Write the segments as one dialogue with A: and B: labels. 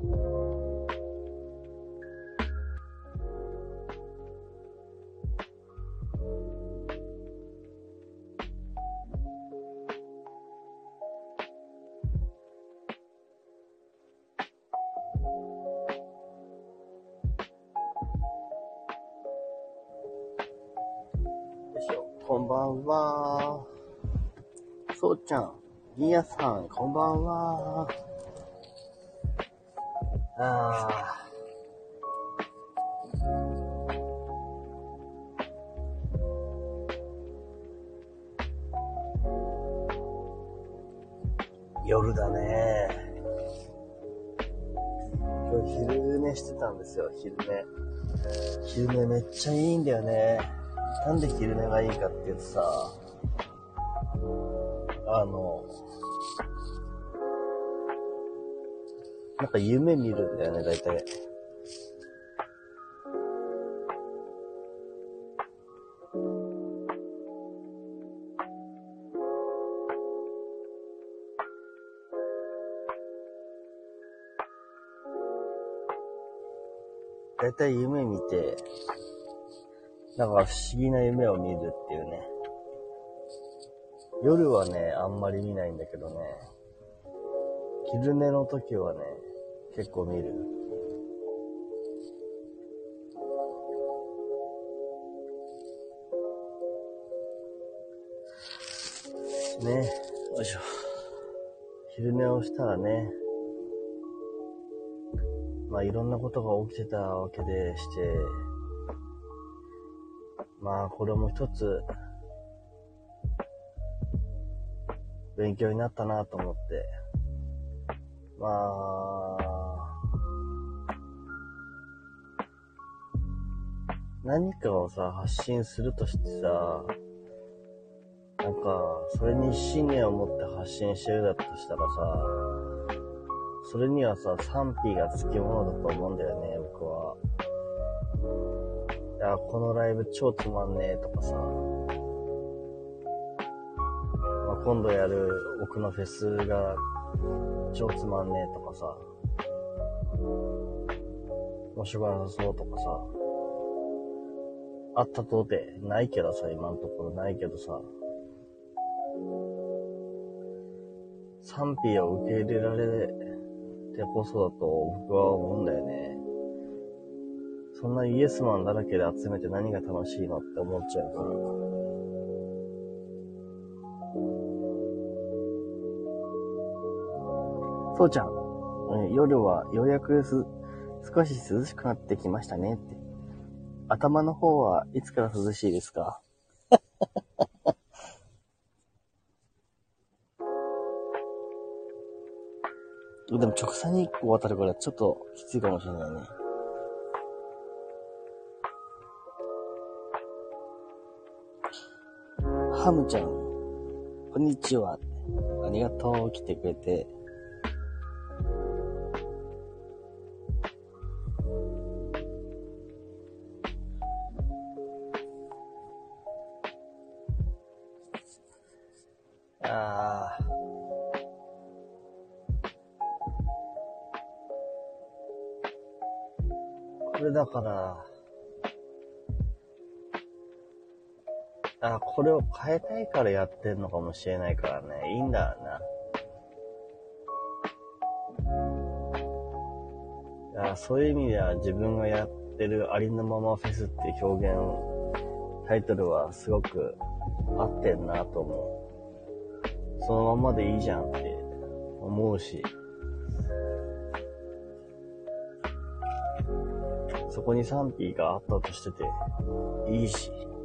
A: こんばんは。そうちゃん、リアさん、こんばんは。夜だね。今日昼寝してたんですよ、昼寝めっちゃいいんだよね。なんで昼寝がいいかって言うとさ、なんか夢見るんだよね、大体。大体夢見て、なんか不思議な夢を見るっていうね。夜はね、あんまり見ないんだけどね。昼寝の時はね、結構見る。ね、よいしょ。昼寝をしたらね、まあいろんなことが起きてたわけでして、まあこれも一つ勉強になったなと思って、まあ何かをさ発信するとしてさ、なんかそれに信念を持って発信してるだとしたらさ、それにはさ賛否がつきものだと思うんだよね、僕は。いや、このライブ超つまんねえとかさ、まあ、今度やる奥のフェスが超つまんねえとかさ、面白くなさそうとかさ、あったとてないけどさ、今のところないけどさ、賛否を受け入れられてこそだと僕は思うんだよね。そんなイエスマンだらけで集めて何が楽しいのって思っちゃうから。そうちゃん、夜はようやく少し涼しくなってきましたねって。頭の方はいつから涼しいですか？でも直射日光当たるからちょっときついかもしれないね。ハムちゃん、こんにちは。ありがとう、来てくれて。これだから、これを変えたいからやってんのかもしれないからね。いいんだな。そういう意味では自分がやってるありのままフェスっていう表現、タイトルはすごく合ってんなと思う。そのままでいいじゃんって思うし、そこに賛否があったとしてていいし、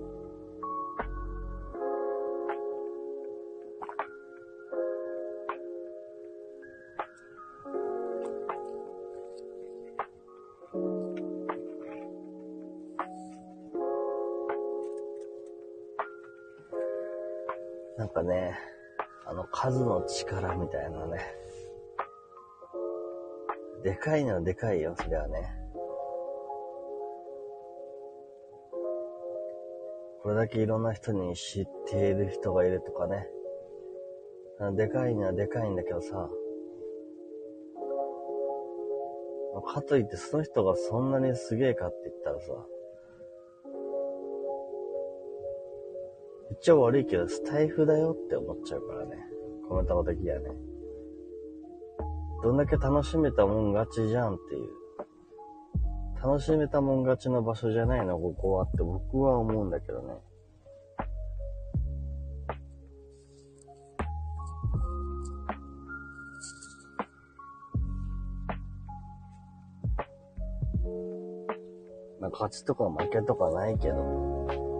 A: なんかね、数の力みたいなね、でかいのはでかいよ、それはね。これだけいろんな人に知っている人がいるとかね。でかいのはでかいんだけどさ、 かといってその人がそんなにすげえかって言ったらさ、言っちゃ悪いけどスタイフだよって思っちゃうからね。コメントの時はね。どんだけ楽しめたもん勝ちじゃんっていう。楽しめたもん勝ちの場所じゃないの、ここはって僕は思うんだけどね。まあ、勝ちとか負けとかないけど。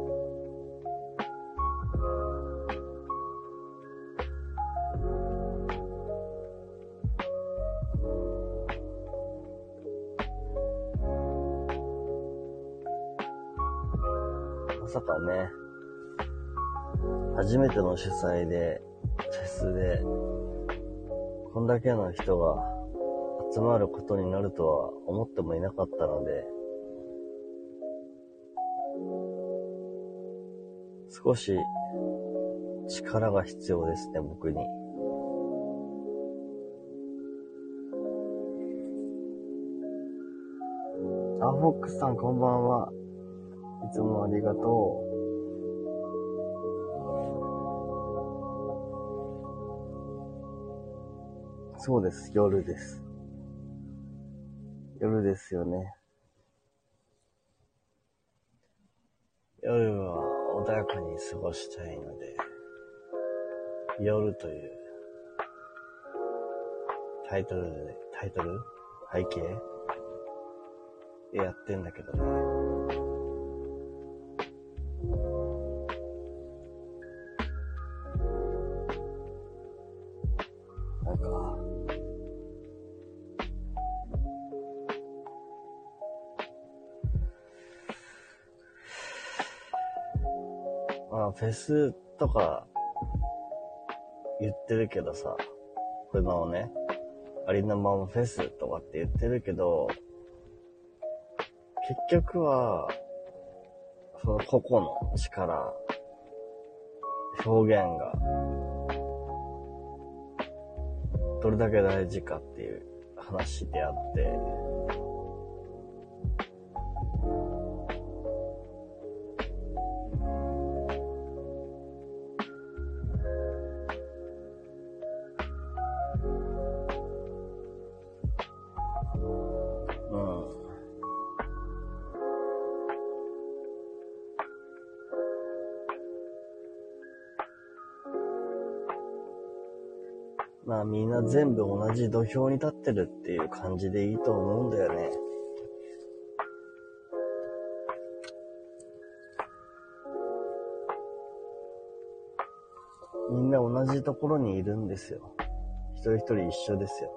A: まさかね、初めての主催で、フェスで、こんだけの人が集まることになるとは思ってもいなかったので、少し力が必要ですね、僕に。フォックスさんこんばんは。いつもありがとう。そうです、夜です。夜ですよね。夜は穏やかに過ごしたいので、夜というタイトル背景でやってんだけどね。なんか、まあフェスとか言ってるけどさ、これのね、ありのままフェスとかって言ってるけど、結局は、その個々の力、表現が、どれだけ大事かっていう話であって、まあみんな全部同じ土俵に立ってるっていう感じでいいと思うんだよね。みんな同じところにいるんですよ。一人一人一緒ですよ。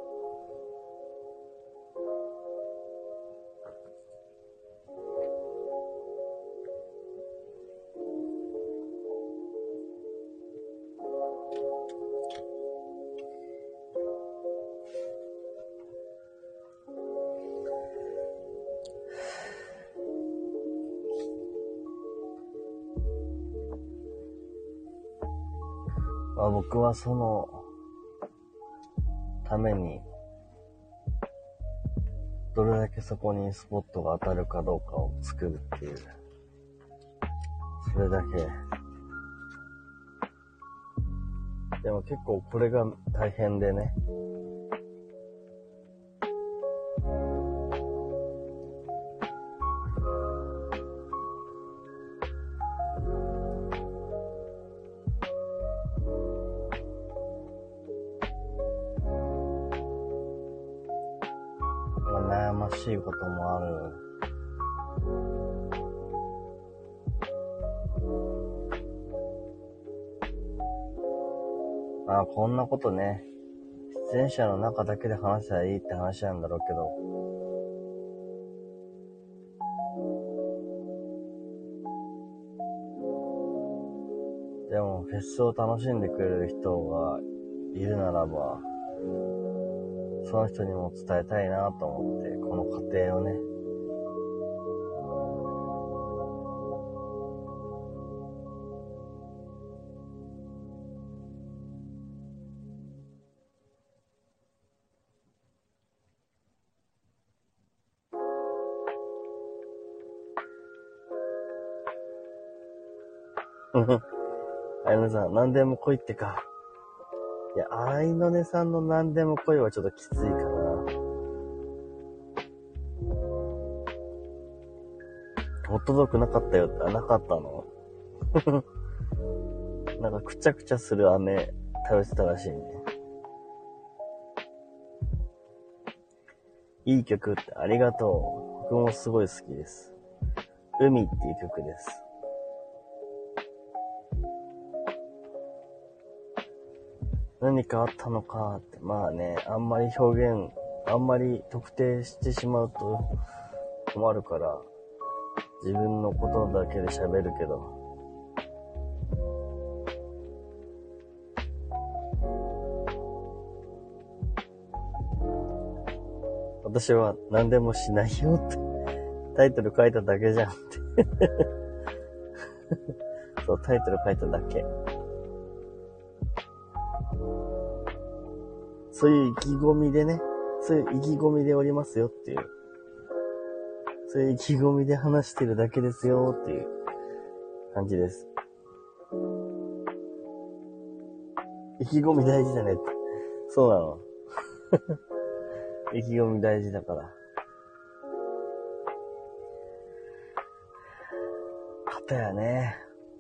A: まあ僕はそのためにどれだけそこにスポットが当たるかどうかを作るっていう、それだけ。でも結構これが大変でね。悩ましいこともある。まあこんなことね、出演者の中だけで話せばいいって話なんだろうけど、でもフェスを楽しんでくれる人がいるならば、その人にも伝えたいなと思って、この過程をね。 あやねさん、何でも来いってか。いや、あいのねさんの何でも来いはちょっときついかな。ホットドッグなかったよって、なかったのなんかくちゃくちゃする飴食べてたらしいね。いい曲ってありがとう。僕もすごい好きです。海っていう曲です。何かあったのかって、まあね、あんまり特定してしまうと困るから、自分のことだけで喋るけど。私は何でもしないよってタイトル書いただけじゃんってそう、タイトル書いただけ。そういう意気込みでね、そういう意気込みでおりますよっていう。そういう意気込みで話してるだけですよっていう感じです。意気込み大事だねって。そうなの。意気込み大事だから。かたやね。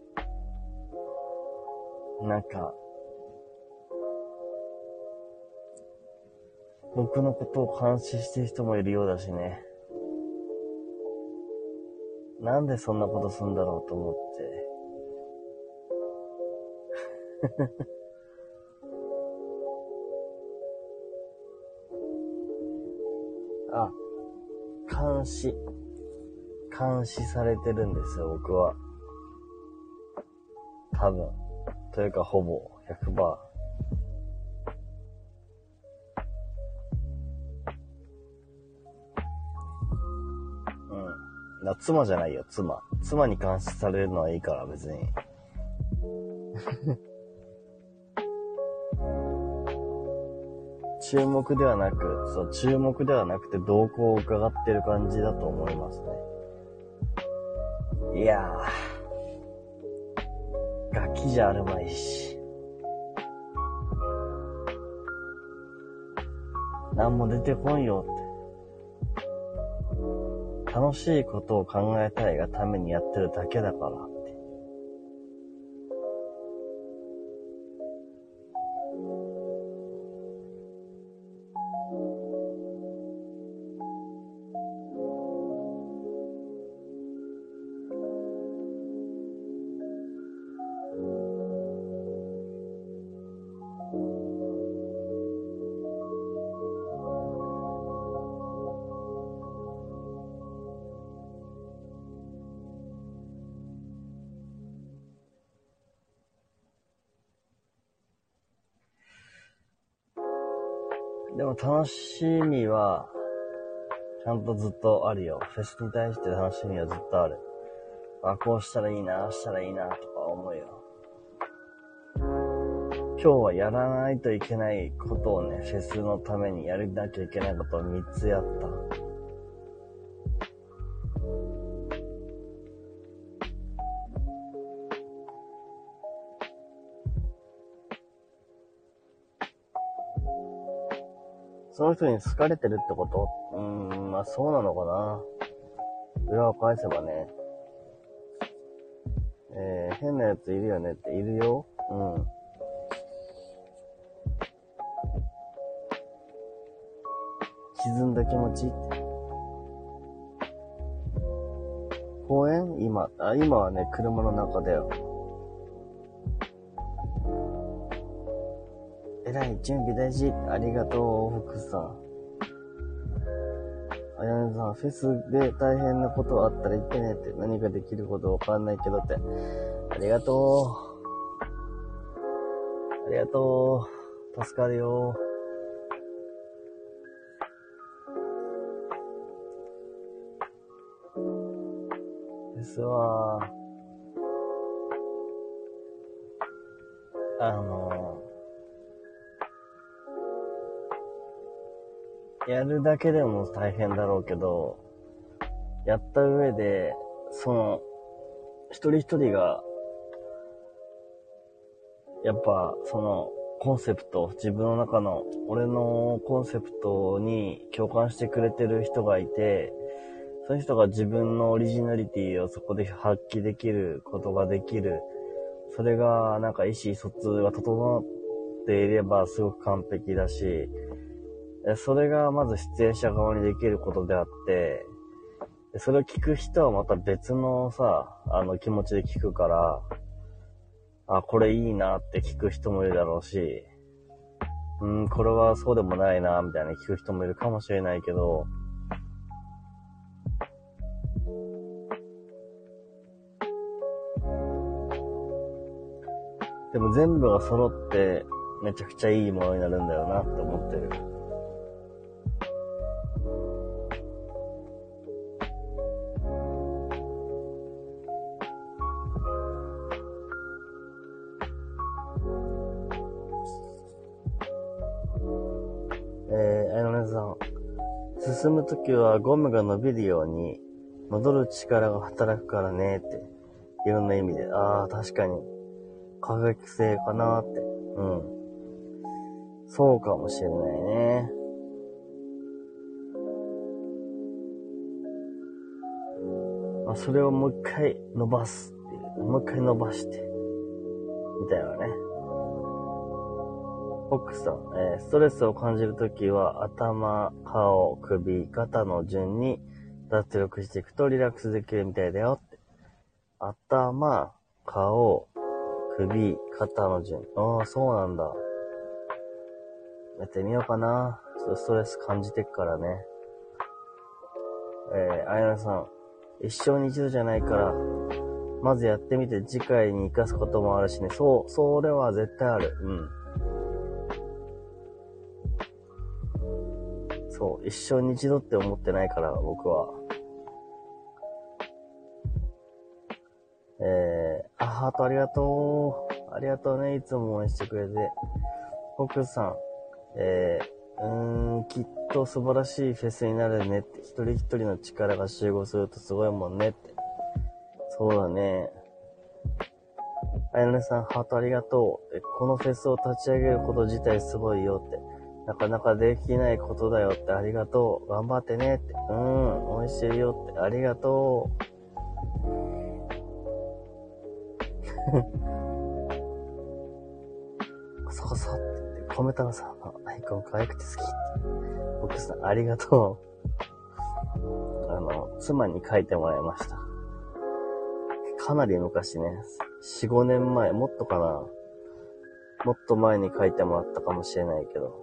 A: なんか、僕のことを監視してる人もいるようだしね。なんでそんなことすんだろうと思って。あ、監視されてるんですよ、僕は。多分。というか、ほぼ、100%。妻じゃないよ、妻。妻に監視されるのはいいから、別に。注目ではなくて動向を伺ってる感じだと思いますね。いやー、ガキじゃあるまいし。なんも出てこんよって。楽しいことを考えたいがためにやってるだけだからって。でも楽しみは、ちゃんとずっとあるよ。フェスに対して楽しみはずっとある。あ、こうしたらいいな、ああしたらいいな、とか思うよ。今日はやらないといけないことをね、フェスのためにやらなきゃいけないことを3つやった。その人に好かれてるってこと？まあそうなのかな。裏を返せばね。変なやついるよねっているよ。沈んだ気持ちって。公園？今はね、車の中だよ。えらい、準備大事。ありがとう、福さん。あやねさん、フェスで大変なことあったら言ってねって。何ができることわかんないけどって。ありがとう。ありがとう。助かるよ。フェスは、やるだけでも大変だろうけど、やった上で、一人一人がやっぱそのコンセプト、自分の中の俺のコンセプトに共感してくれてる人がいて、そういう人が自分のオリジナリティをそこで発揮できることができる。それがなんか意思疎通が整っていればすごく完璧だし、それがまず出演者側にできることであって、それを聞く人はまた別のさ、気持ちで聞くから、あ、これいいなって聞く人もいるだろうし、これはそうでもないな、みたいな聞く人もいるかもしれないけど、でも全部が揃ってめちゃくちゃいいものになるんだよなって思ってる。あやのねさん。進むときはゴムが伸びるように戻る力が働くからねって。いろんな意味で。ああ、確かに。科学性かなって。うん。そうかもしれないね。まあ、それをもう一回伸ばすっていう。もう一回伸ばして。みたいなね。フォックスさん、ストレスを感じるときは頭、顔、首、肩の順に脱力していくとリラックスできるみたいだよって。頭、顔、首、肩の順。ああ、そうなんだ。やってみようかな。ちょっとストレス感じてっからね。あやなさん、一生に一度じゃないから、まずやってみて次回に活かすこともあるしね。それは絶対ある。うん。そう、一生に一度って思ってないから、僕は。ハートありがとう。ありがとうね。いつも応援してくれて。フォックスさん、きっと素晴らしいフェスになるねって。一人一人の力が集合するとすごいもんねって。そうだね。あやねさん、ハートありがとう。このフェスを立ち上げること自体すごいよって。なかなかできないことだよって。ありがとう。頑張ってねって。応援してるよって。ありがとう。コソコソって言って、コメ太郎さんのアイコン可愛くて好きって。僕さん、ありがとう。妻に書いてもらいました。かなり昔ね、4、5年前、もっとかな。もっと前に書いてもらったかもしれないけど。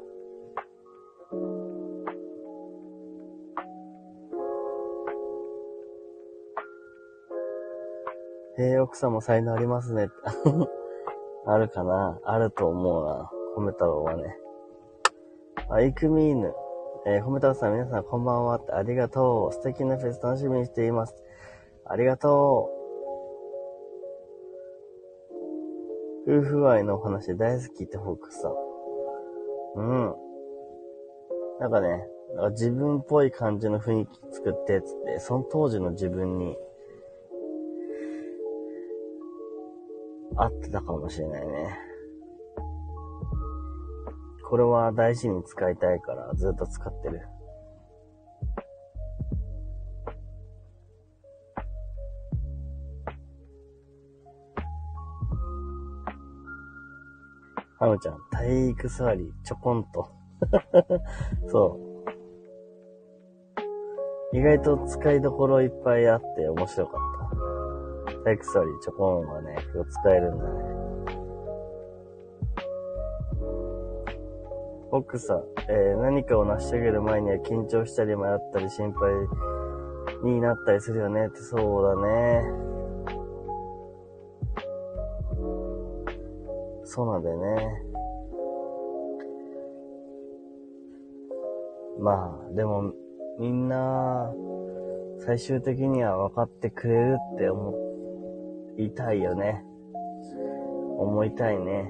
A: 奥さんも才能ありますねって。あるかな、あると思うな。コメ太郎はね。イクミーヌ。コメ太郎さん、皆さんこんばんはって。ありがとう。素敵なフェス楽しみにしています。ありがとう。夫婦愛のお話大好きってフォークさん。なんかね、自分っぽい感じの雰囲気作ってつって、その当時の自分に合ってたかもしれないね。これは大事に使いたいからずっと使ってる。ハムちゃん、体育座りちょこんと。そう。意外と使いどころいっぱいあって面白かった。体育座りちょこんはね、今日使えるんだね。奥さん、何かを成し遂げる前には緊張したり迷ったり心配になったりするよねって。そうだね。そうなんだよね。まあ、でも、みんな、最終的には分かってくれるって思いたいよね。思いたいね。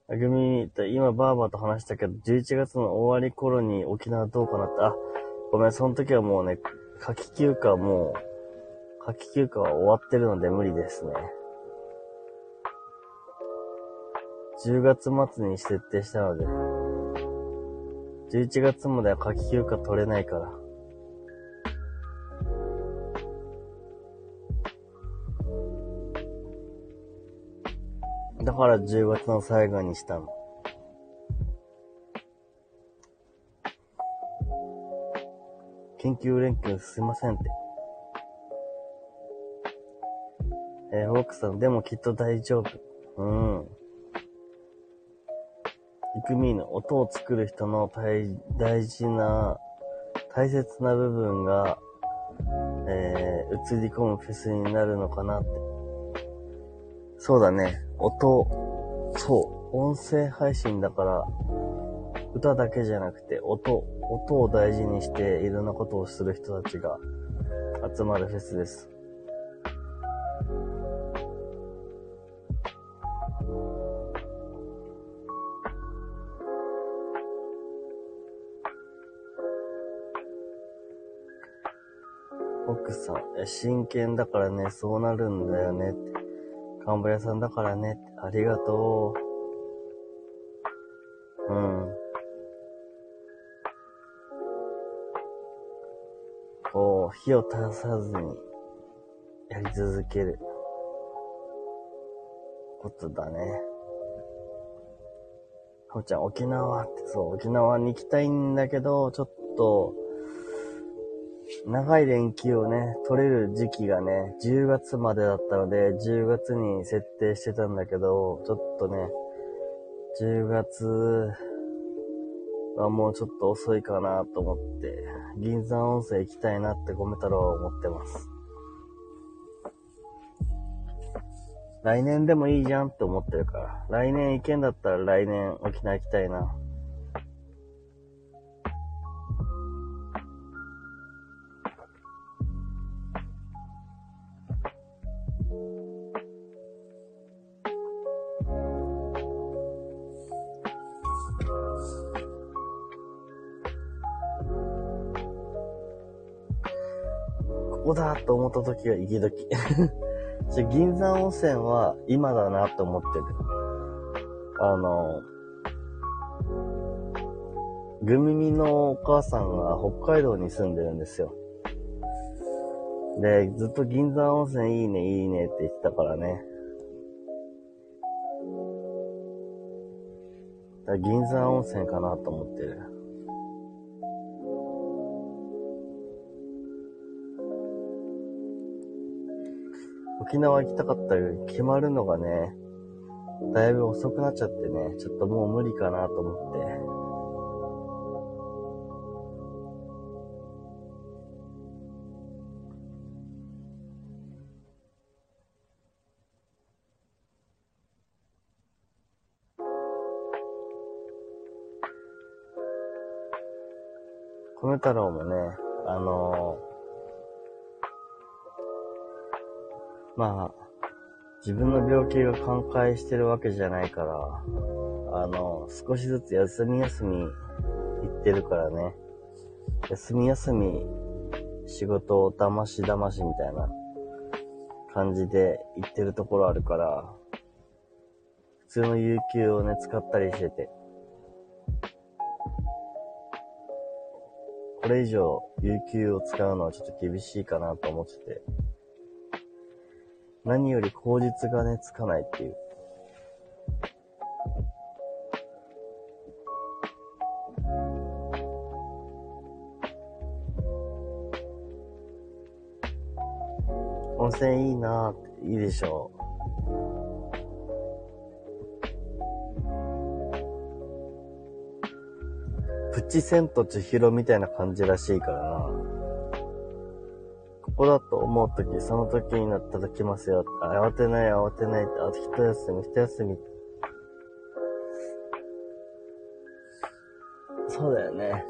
A: あぐみと今バーバーと話したけど、11月の終わり頃に沖縄どうかなって、あ、ごめん、その時はもうね、夏季休暇は終わってるので無理ですね。10月末に設定したので、11月までは夏季休暇取れないから。だから10月の最後にしたの。緊急連休すいませんって。フォークさん、でもきっと大丈夫。イクミーの音を作る人の大切な部分が、映り込むフェスになるのかなって。そうだね。音声配信だから、歌だけじゃなくて、音を大事にしていろんなことをする人たちが集まるフェスです。奥さん、真剣だからね、そうなるんだよねって。カンボヤさんだからねって。ありがとう。こう、火を絶やさずにやり続けることだね。はおちゃん、沖縄って、そう、沖縄に行きたいんだけど、ちょっと、長い連休をね、取れる時期がね、10月までだったので、10月に設定してたんだけど、ちょっとね、10月はもうちょっと遅いかなと思って、銀山温泉行きたいなって米太郎は思ってます。来年でもいいじゃんって思ってるから、来年行けんだったら来年沖縄行きたいな。ここだと思った時が行き時。銀山温泉は今だなと思ってる。グミミのお母さんが北海道に住んでるんですよ。で、ずっと銀山温泉いいねいいねって言ってたからね。だから銀山温泉かなと思ってる。沖縄行きたかったけど、決まるのがね、だいぶ遅くなっちゃってね、ちょっともう無理かなと思って。米太郎もね、まあ、自分の病気が寛解してるわけじゃないから、少しずつ休み行ってるからね。休み仕事をだましみたいな感じで行ってるところあるから、普通の有給をね、使ったりしてて。これ以上有給を使うのはちょっと厳しいかなと思ってて。何より口実がね、つかないっていう。温泉いいなーって、いいでしょう。プチ千と千尋みたいな感じらしいからな。ここだと思うとき、その時になったら来ますよ。慌てないって、あと一休み。そうだよね。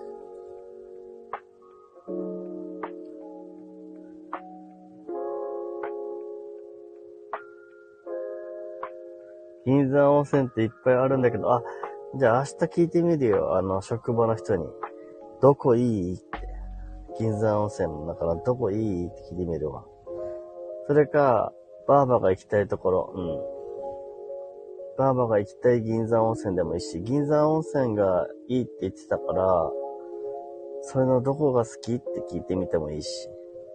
A: 銀山温泉っていっぱいあるんだけど、じゃあ明日聞いてみるよ。職場の人に。どこいいって。銀山温泉の中のどこいいって聞いてみるわ。それか、バーバが行きたいところ。バーバが行きたい銀山温泉でもいいし、銀山温泉がいいって言ってたから、それのどこが好きって聞いてみてもいいし。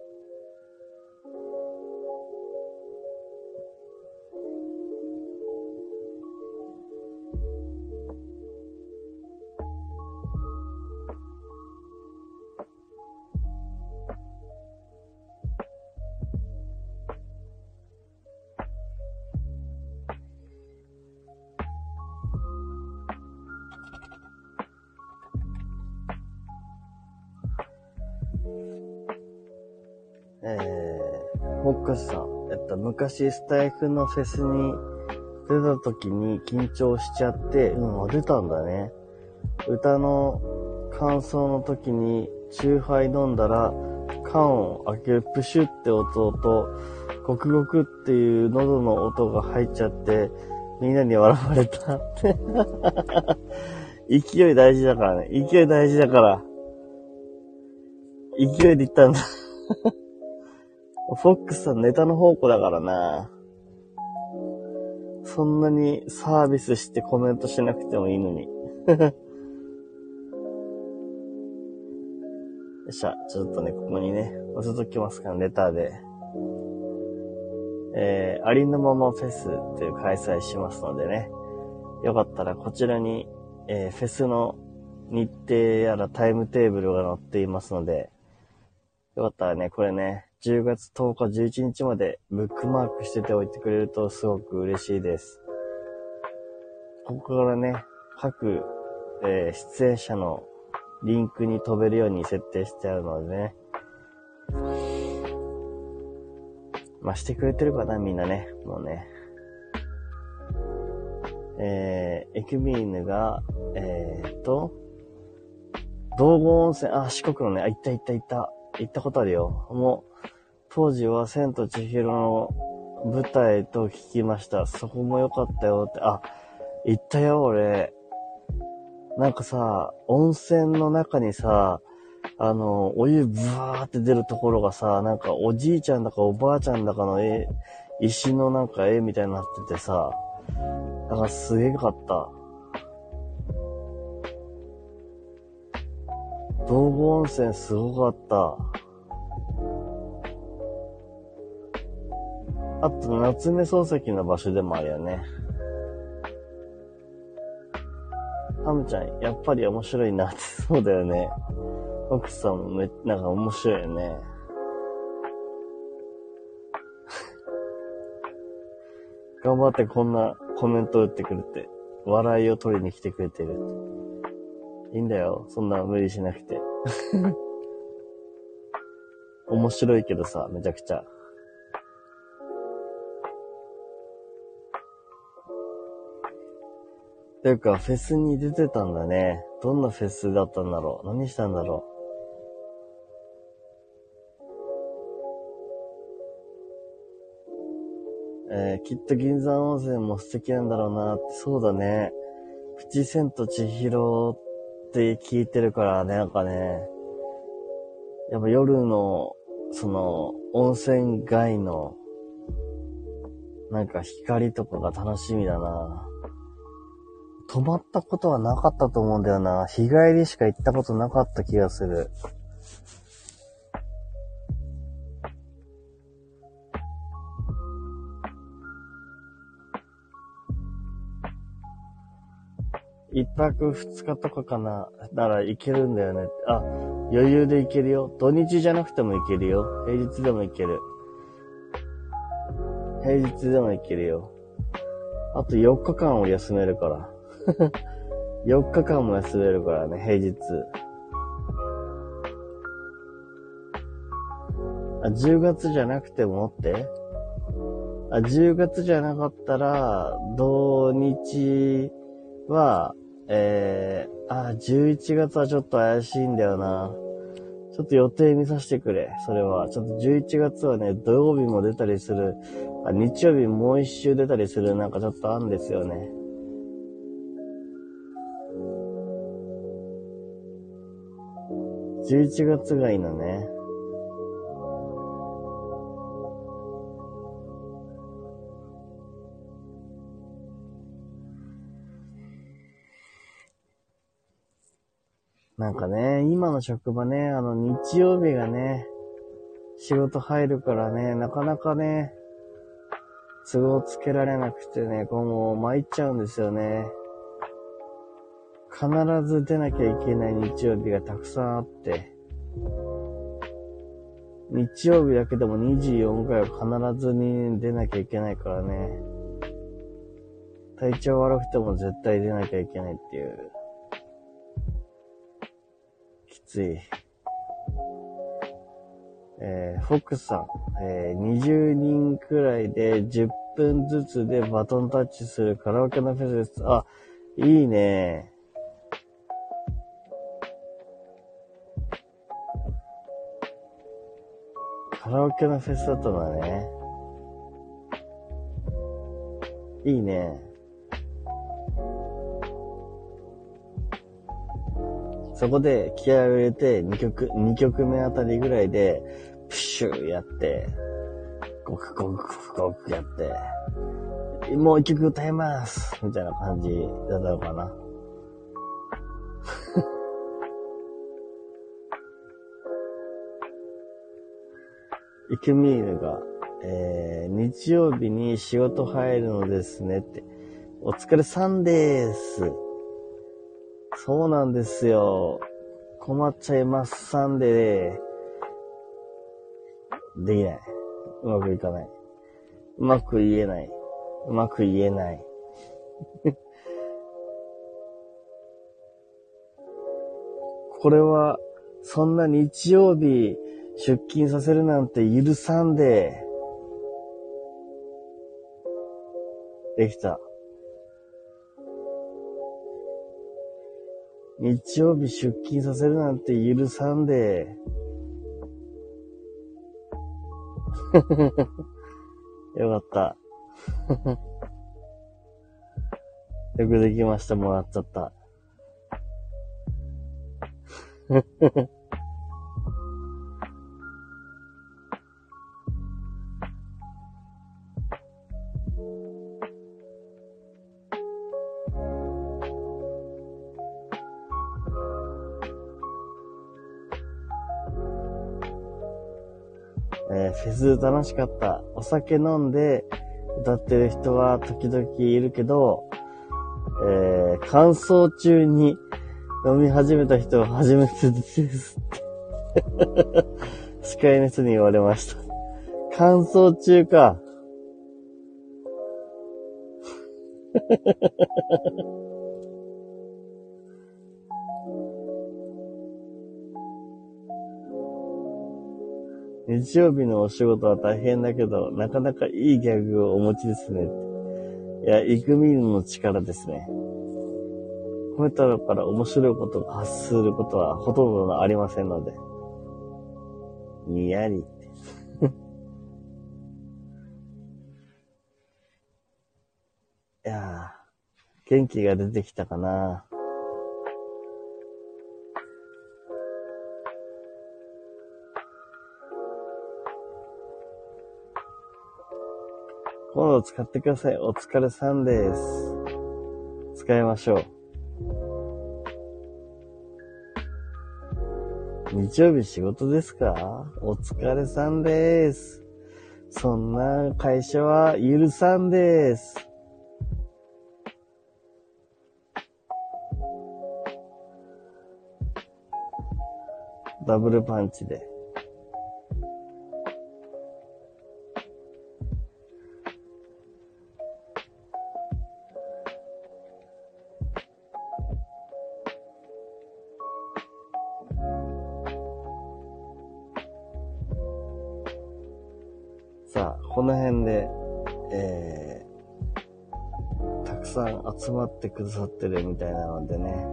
A: フォックスさん。昔スタイフのフェスに出た時に緊張しちゃって、出たんだね。歌の感想の時にチューハイ飲んだら缶を開けるプシュって音とゴクゴクっていう喉の音が入っちゃってみんなに笑われた。勢い大事だからね。勢い大事だから。勢いで言ったんだ。フォックスさんネタの宝庫だからな。そんなにサービスしてコメントしなくてもいいのに。よっしゃ、ちょっとね、ここにね、載せときますから、レターで。ありのままフェスっていう開催しますのでね。よかったらこちらに、フェスの日程やらタイムテーブルが載っていますので、よかったらね、これね、10月10日11日までブックマークしてておいてくれるとすごく嬉しいです。ここからね、各、出演者のリンクに飛べるように設定してあるのでね。してくれてるかな、みんなね。もうね。エクミーヌが、道後温泉、四国のね、行ったことあるよ。もう、当時は千と千尋の舞台と聞きました。そこも良かったよって。行ったよ、俺。なんかさ、温泉の中にさ、お湯ブワーって出るところがさ、なんかおじいちゃんだかおばあちゃんだかの石のなんか絵みたいになっててさ、なんかすげえかった。道後温泉すごかった。あと、夏目漱石の場所でもあるよね。ハムちゃん、やっぱり面白いなって、そうだよね。奥さんもなんか面白いよね。頑張ってこんなコメント打ってくれて、笑いを取りに来てくれてる。いいんだよ、そんな無理しなくて。面白いけどさ、めちゃくちゃ。ていうか、フェスに出てたんだね。どんなフェスだったんだろう。何したんだろう。きっと銀山温泉も素敵なんだろうなって。そうだね。プチ千と千尋って聞いてるからね、なんかね。やっぱ夜の、温泉街の、なんか光とかが楽しみだな。泊まったことはなかったと思うんだよな。日帰りしか行ったことなかった気がする。一泊二日とかかな。なら行けるんだよね。余裕で行けるよ。土日じゃなくても行けるよ。平日でも行ける。平日でも行けるよ。あと4日間を休めるから。4日間も休めるからね、平日。10月じゃなくてもって10月じゃなかったら、土日は、11月はちょっと怪しいんだよな。ちょっと予定見させてくれ。それは。ちょっと11月はね、土曜日も出たりする日曜日もう一周出たりするなんかちょっとあるんですよね。11月がいいのね。なんかね、今の職場ね、日曜日がね、仕事入るからね、なかなかね、都合つけられなくてね、もう参っちゃうんですよね。必ず出なきゃいけない日曜日がたくさんあって、日曜日だけでも24回は必ずに出なきゃいけないからね。体調悪くても絶対出なきゃいけないっていう。きつい。フォックスさん、20人くらいで10分ずつでバトンタッチするカラオケのフェスです。あ、いいね。カラオケのフェスだったんだね。いいね。そこで気合を入れて2曲目あたりぐらいでプシューやってゴクゴクゴクゴクやってもう1曲歌いますみたいな感じだったのかな。イクミールが、日曜日に仕事入るのですねって。お疲れさんでーす。そうなんですよ。困っちゃいますさんで、できない。うまくいかない。うまく言えない。うまく言えない。これは、そんな日曜日出勤させるなんて許さんで。できた。日曜日出勤させるなんて許さんで。よかった。よくできました。もらっちゃった。フェス楽しかった。お酒飲んで歌ってる人は時々いるけど、乾燥中に飲み始めた人は初めてですって司会の人に言われました。乾燥中か。日曜日のお仕事は大変だけど、なかなかいいギャグをお持ちですね。いや、イクミールの力ですね。声太郎から面白いことが発することはほとんどありませんので。にやりって。いやー、元気が出てきたかな。今度使ってください。お疲れさんです。使いましょう。日曜日仕事ですか？お疲れさんです。そんな会社は許さんです。ダブルパンチで。さあ、この辺で、たくさん集まってくださってるみたいなのでね、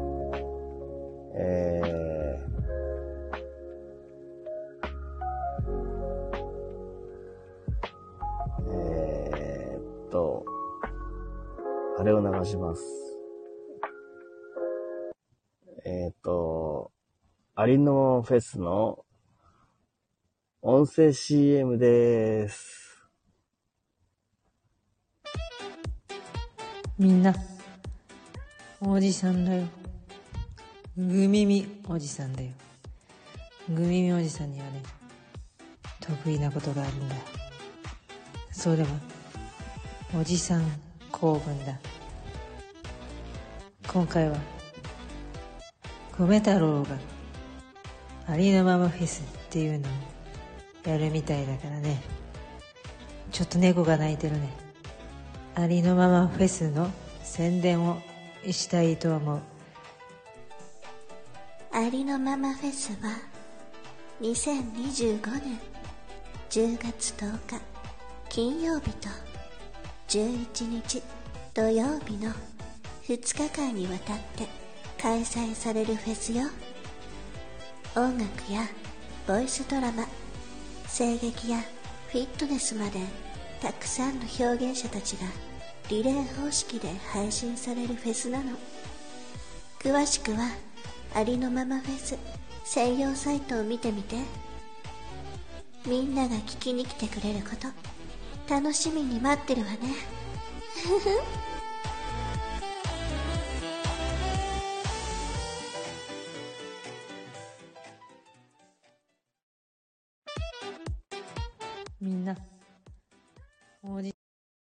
A: れを流します。ありのままフェスの音声 CM です。
B: みんな、おじさんだよ。グミミおじさんだよ。グミミおじさんにはね、得意なことがあるんだ。それは、おじさん公文だ。今回は、米太郎がありのままフェスっていうのをやるみたいだからね。ちょっと猫が鳴いてるね。ありのままフェスの宣伝をしたいと思う。
C: ありのままフェスは2025年10月10日金曜日と11日土曜日の2日間にわたって開催されるフェスよ。音楽やボイスドラマ、声劇やフィットネスまでたくさんの表現者たちがリレー方式で配信されるフェスなの。詳しくはありのままフェス専用サイトを見てみて。みんなが聞きに来てくれること楽しみに待ってるわね。
B: みんな、おじ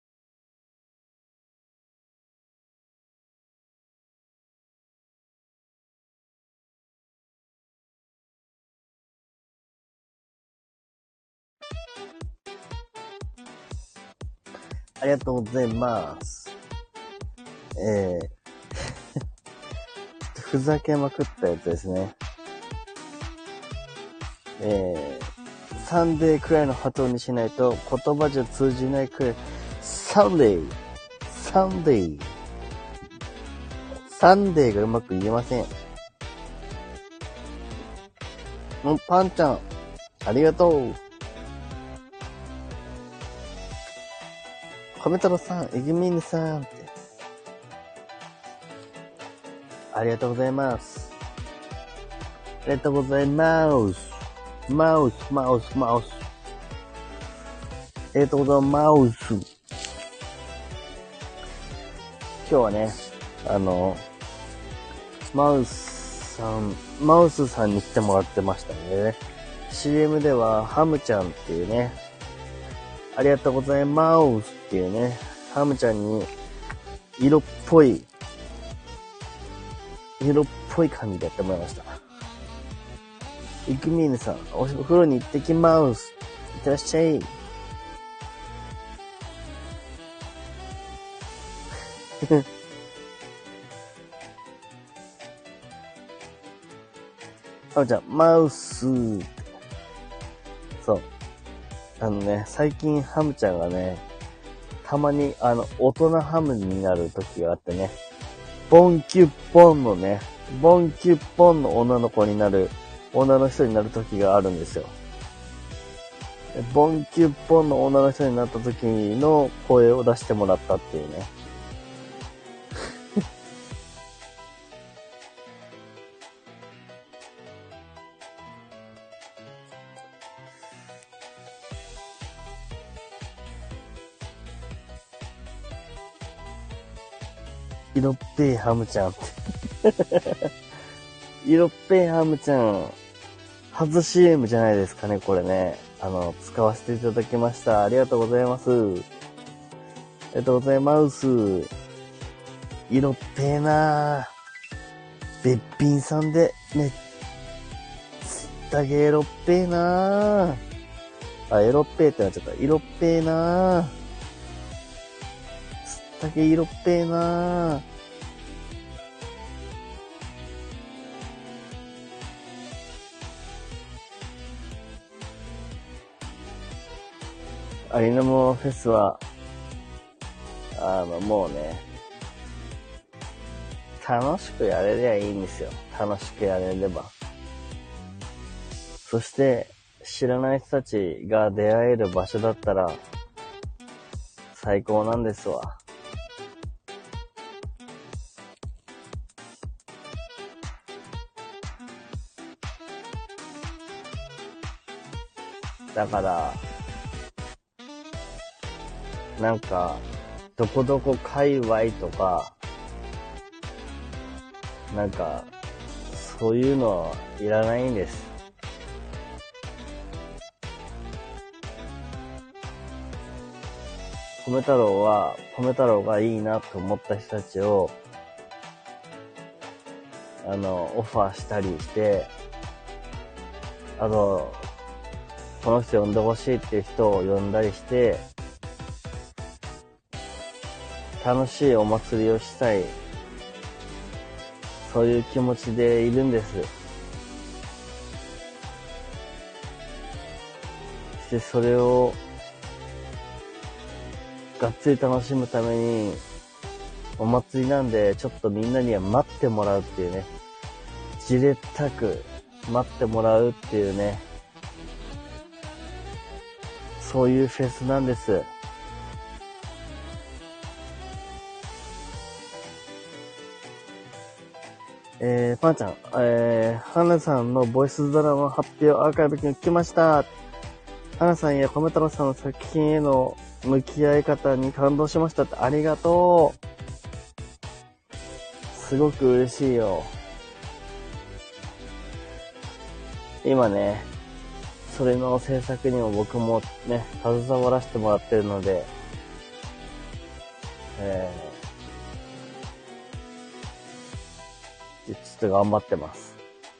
A: ありがとうございます。ふざけまくったやつですね。サンデーくらいの発音にしないと言葉じゃ通じないくらい、サンデーがうまく言えません。パンちゃん、ありがとう。米太郎さん、エグミンさんって。ありがとうございます。ありがとうございます。マウス。ありがとうございます。今日はね、マウスさんに来てもらってましたね。CM ではハムちゃんっていうね、ありがとうございますっていうね、ハムちゃんに色っぽい感じでやってもらいました。イクミーヌさん、お風呂に行ってきます。いってらっしゃい。ハムちゃん、マウス。そう。最近ハムちゃんがね、たまに大人ハムになる時があってね、ボンキュッポンの女の子になる、女の人になる時があるんですよ。ボンキュッポンの女の人になった時の声を出してもらったっていうね。色っぺーハムちゃんって。色っぺーハムちゃん。初 CM じゃないですかね、これね。使わせていただきました。ありがとうございます。ありがとうございます。色っぺーなー。べっぴんさんで、ね、すったげ色っぺーなー。エロっぺーってなっちゃった。色っぺーなー。すったげ色っぺーなー。ありのままフェスは、もうね、楽しくやれりゃいいんですよ。楽しくやれれば。そして、知らない人たちが出会える場所だったら、最高なんですわ。 だから、なんか、どこどこ界隈とか、なんか、そういうのはいらないんです。米太郎は、米太郎がいいなと思った人たちを、オファーしたりして、あと、この人呼んでほしいっていう人を呼んだりして、楽しいお祭りをしたい、そういう気持ちでいるんです。そしてそれを、がっつり楽しむために、お祭りなんで、ちょっとみんなには待ってもらうっていうね。じれったく待ってもらうっていうね。そういうフェスなんです。パンちゃん、花さんのボイスドラマ発表アーカイブに来ました。花さんや米太郎さんの作品への向き合い方に感動しましたって。ありがとう。すごく嬉しいよ。今ね、それの制作にも僕もね、携わらせてもらってるので、ちょっと頑張ってます。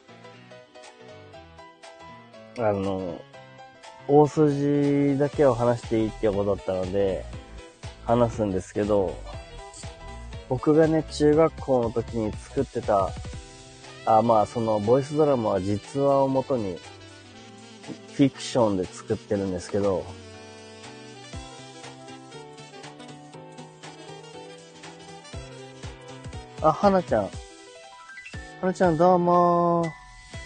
A: 大筋だけを話していいってことだったので、話すんですけど、僕がね、中学校の時に作ってた、そのボイスドラマは実話をもとに、フィクションで作ってるんですけど、花ちゃん。花ちゃんどうもー。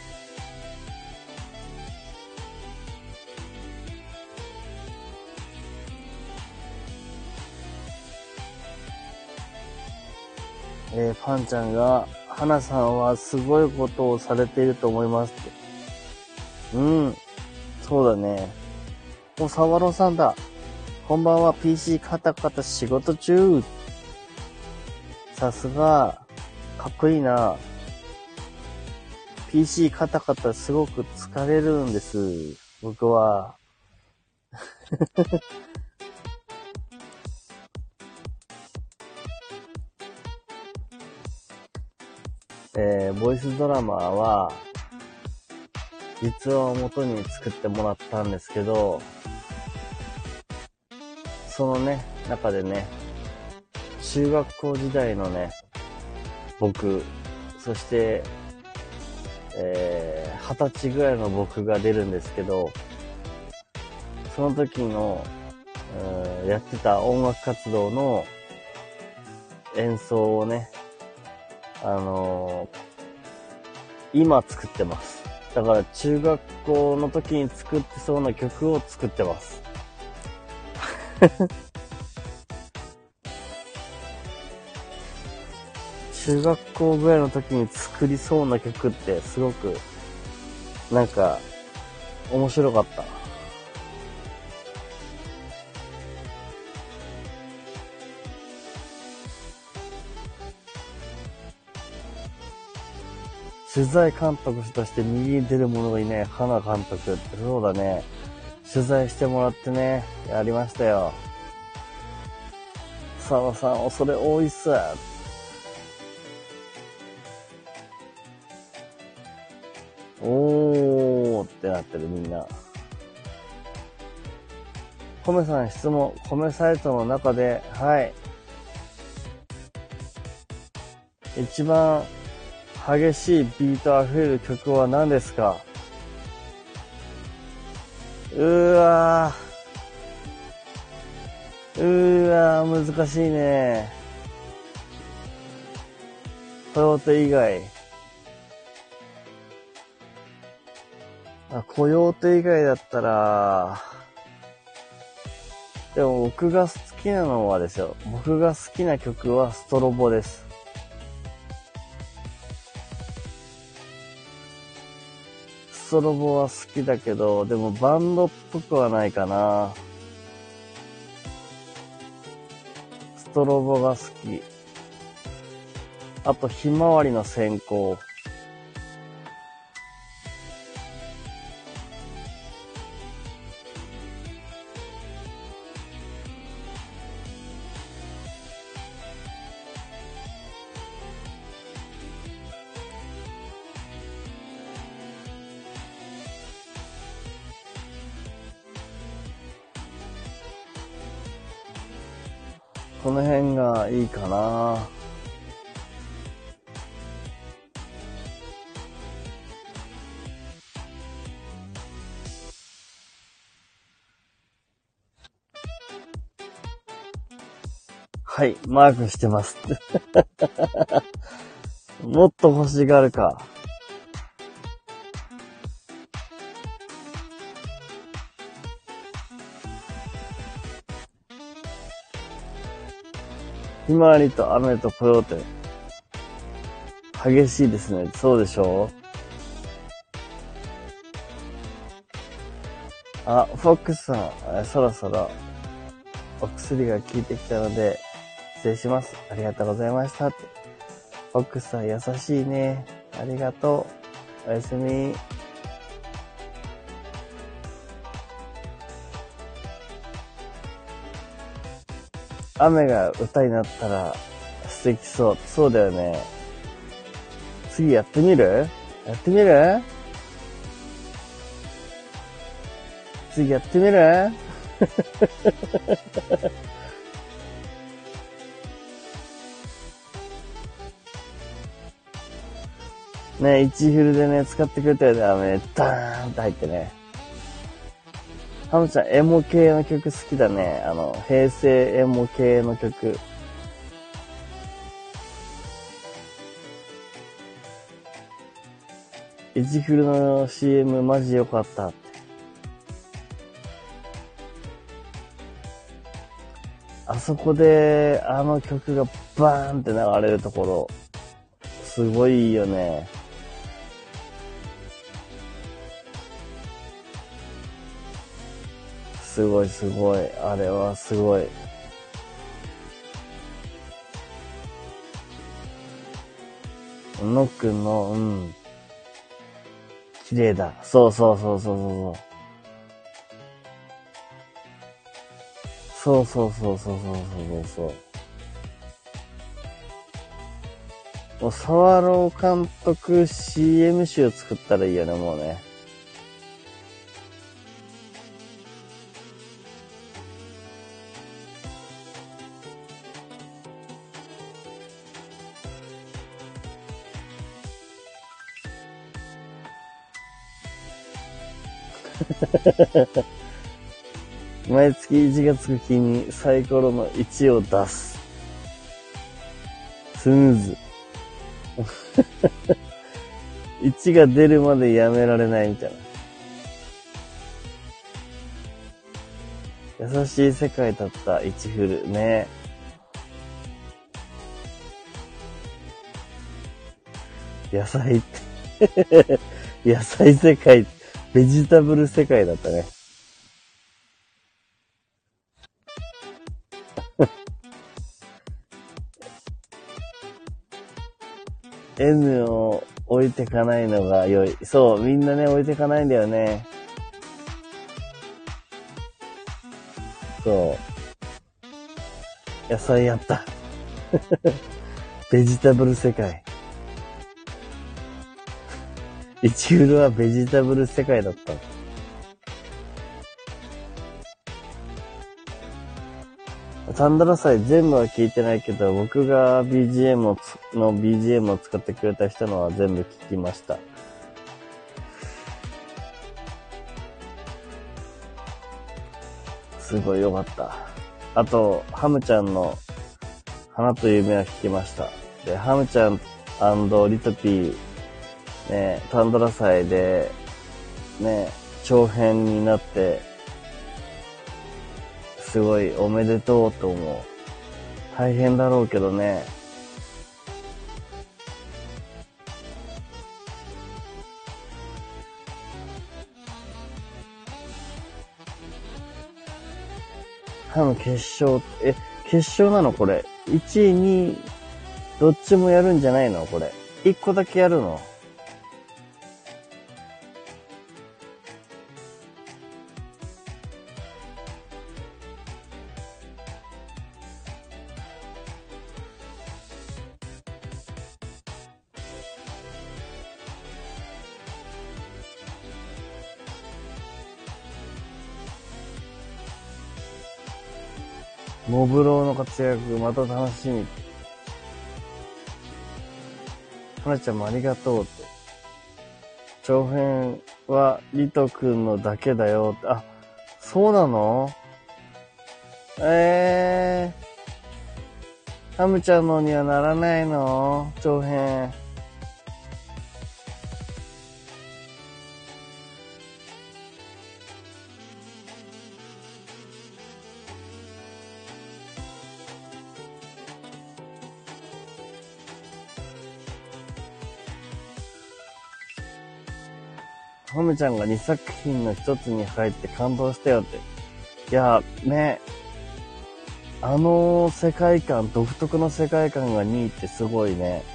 A: パンちゃんが、花さんはすごいことをされていると思いますって。そうだね。サワロンさんだ。こんばんは、PC カタカタ仕事中。さすが、かっこいいな。PC カタカタすごく疲れるんです。僕は。ボイスドラマは、実話を元に作ってもらったんですけど、そのね、中でね、中学校時代のね、僕、そして、20歳ぐらいの僕が出るんですけど、その時の、やってた音楽活動の演奏をね、今作ってます。だから中学校の時に作ってそうな曲を作ってます。中学校ぐらいの時に作りそうな曲ってすごくなんか面白かった。取材監督として右に出る者がいない花監督って、そうだね。取材してもらってね、やりましたよ。澤さん、恐れ多いっす。おーってなってるみんな。米さん質問、米サイトの中で、はい。一番激しいビートあふれる曲は何ですか？難しいね。コヨーテ以外。コヨーテ以外だったら、でも僕が好きなのはですよ。僕が好きな曲はストロボです。ストロボは好きだけど、でもバンドっぽくはないかな。ストロボが好き。あと、ひまわりの線香。この辺がいいかな。はい、マークしてます。もっと欲しがるか。ひまわりと雨とコヨーテ。激しいですね。そうでしょう？あ、フォックスさん、そろそろお薬が効いてきたので、失礼します。ありがとうございましたって。フォックスさん優しいね。ありがとう。おやすみ。雨が歌になったら素敵そう。そうだよね。次やってみる？やってみる？次やってみる？ね、1フルでね、使ってくれたよね。雨、ダーンって入ってね。ハムちゃん、エモ系の曲好きだね。平成エモ系の曲。1フルの CM マジ良かった。あそこで、あの曲がバーンって流れるところ、すごいいいよね。すごいすごい。あれはすごい。のっくんの、綺麗だ。そうそうそうそうそう。そうそうそうそうそうそうそう。もう、沢朗監督 CM 集作ったらいいよね、もうね。毎月1月期にサイコロの1を出す。スヌーズ。1が出るまでやめられないみたいな。優しい世界だった1フルね。野菜って。野菜世界、ベジタブル世界だったね。N を置いてかないのが良い。そう、みんなね、置いてかないんだよね。そう。野菜やった。ベジタブル世界。1フルはベジタブル世界だった。サンダラ祭全部は聞いてないけど、僕が BGM を使ってくれた人のは全部聞きました。すごい良かった。あと、ハムちゃんの花と夢は聞きました。で、ハムちゃん&リトピー、ね、サンダラ祭で、ね、長編になって、すごいおめでとうと思う。大変だろうけどね。 ハム決勝、決勝なのこれ。1位、2位、どっちもやるんじゃないのこれ。1個だけやるの？モブローの活躍、また楽しみ。花ちゃんもありがとうって。長編はリトくんのだけだよって。あ、そうなの？ハムちゃんのにはならないの？長編。ハムちゃんが2作品の一つに入って感動したよって。いや、ね。あの世界観、独特の世界観が2位ってすごいね。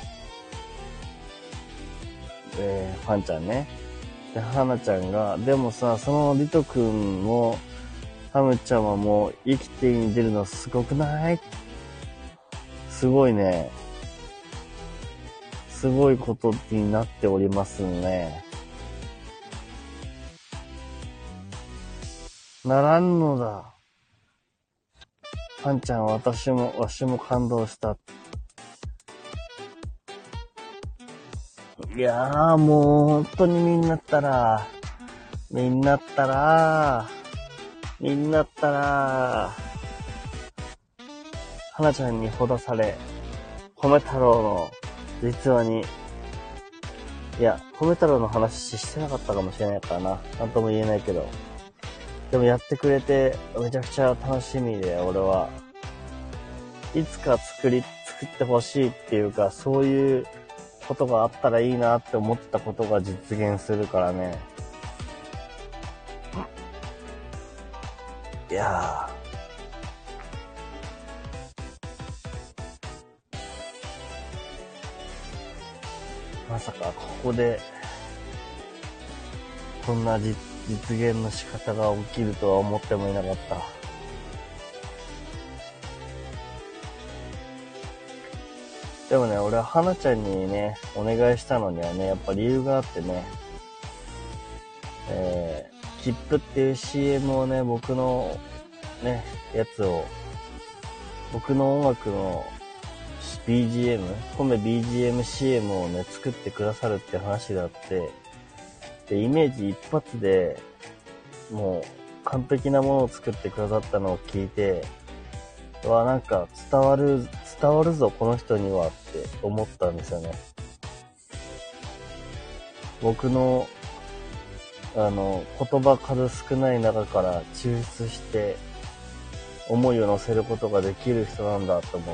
A: ファンちゃんね。で、ハナちゃんが、でもさ、そのリトくんも、ハムちゃんはもう生きてに出るのすごくない？すごいね。すごいことになっておりますね。ならんのだ。パンちゃん、わしも感動した。いやー、もう本当にみんなったら、花ちゃんにほだされ、米太郎の実話に、いや、米太郎の話してなかったかもしれないからな。なんとも言えないけど。でもやってくれてめちゃくちゃ楽しみで、俺は。いつか作ってほしいっていうか、そういうことがあったらいいなって思ったことが実現するからね。いやー。まさかここで、こんな実現の仕方が起きるとは思ってもいなかった。でもね、俺は花ちゃんにね、お願いしたのにはね、やっぱ理由があってね、切符っていう CM をね、僕のね、僕の音楽の BGM、米 BGM CM をね、作ってくださるって話があって、で、イメージ一発で、もう完璧なものを作ってくださったのを聞いて、なんか伝わるぞ、この人にはって思ったんですよね。僕の、言葉数少ない中から抽出して、思いを乗せることができる人なんだと思って。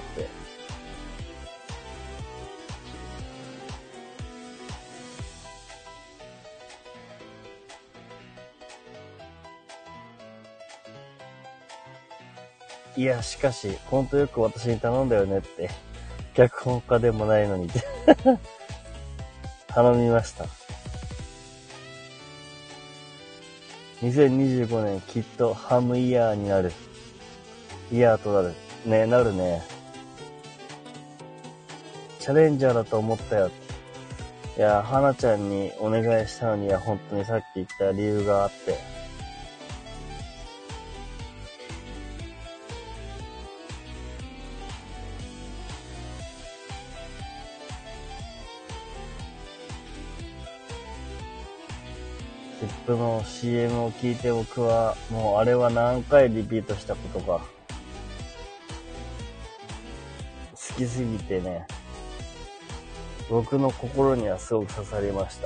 A: いや、しかし、ほんとよく私に頼んだよねって、脚本家でもないのにって頼みました。2025年きっとハムイヤーになる。イヤーとなる。ね、なるね。チャレンジャーだと思ったよ。いや、花ちゃんにお願いしたのには本当にさっき言った理由があって。切符の CM を聞いて僕はもうあれは何回リピートしたことが好きすぎてね、僕の心にはすごく刺さりました。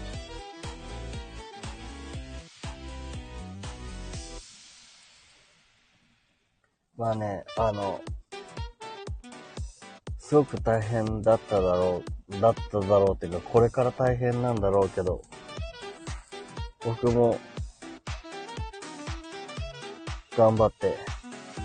A: まあね、すごく大変だっただろうっていうか、これから大変なんだろうけど、僕も頑張って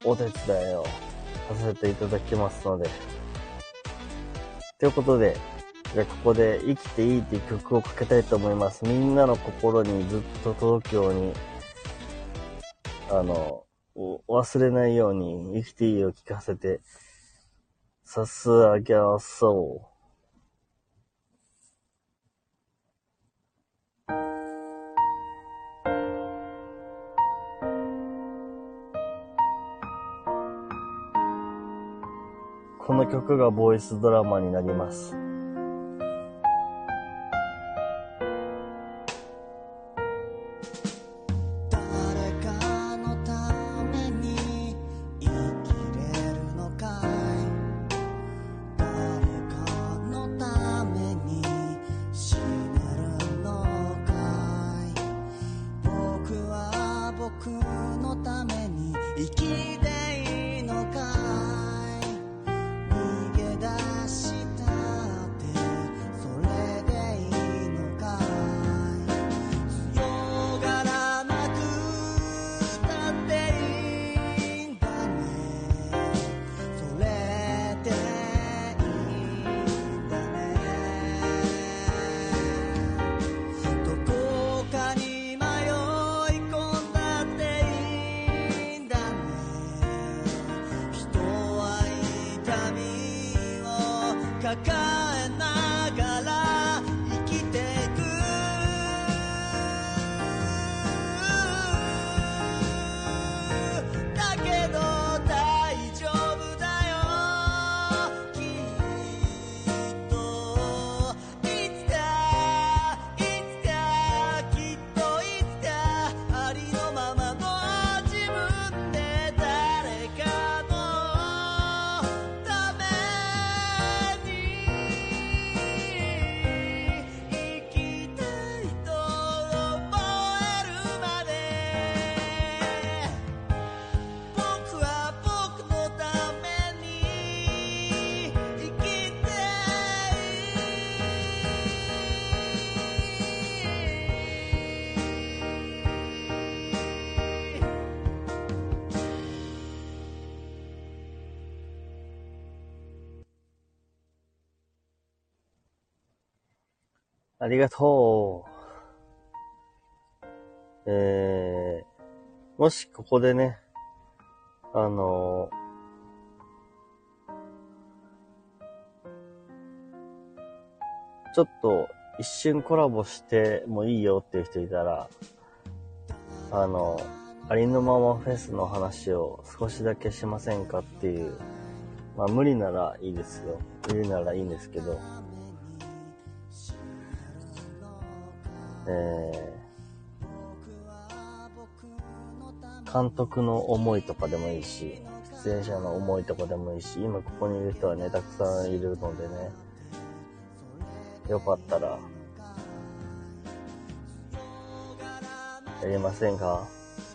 A: お手伝いをさせていただきますので。ということで、じゃあここで生きていいっていう曲をかけたいと思います。みんなの心にずっと届くように、忘れないように生きていいを聞かせてさすあげそう。この曲がボイスドラマになります。ありがとう。もしここでね、ちょっと一瞬コラボしてもいいよっていう人いたら、ありのままフェスの話を少しだけしませんかっていう、まあ無理ならいいですよ。無理ならいいんですけど、監督の思いとかでもいいし、出演者の思いとかでもいいし、今ここにいる人はね、たくさんいるのでね、よかったら、やりませんか？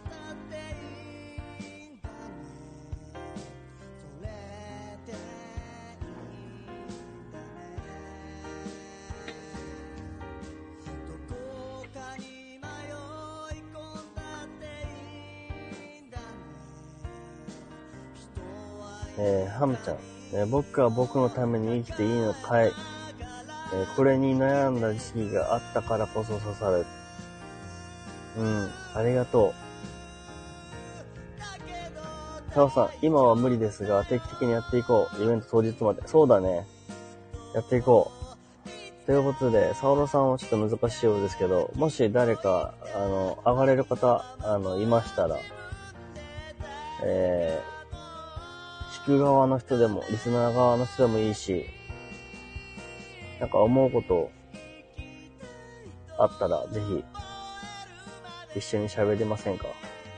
A: ハムちゃん、僕は僕のために生きていいのかい。これに悩んだ時期があったからこそ刺さる。ありがとう。タオさん、今は無理ですが、定期的にやっていこう。イベント当日まで。そうだね。やっていこう。ということで、サオロさんはちょっと難しいようですけど、もし誰か、上がれる方、いましたら、聞く側の人でも、リスナー側の人でもいいし、なんか思うことあったら、ぜひ、一緒に喋りませんか？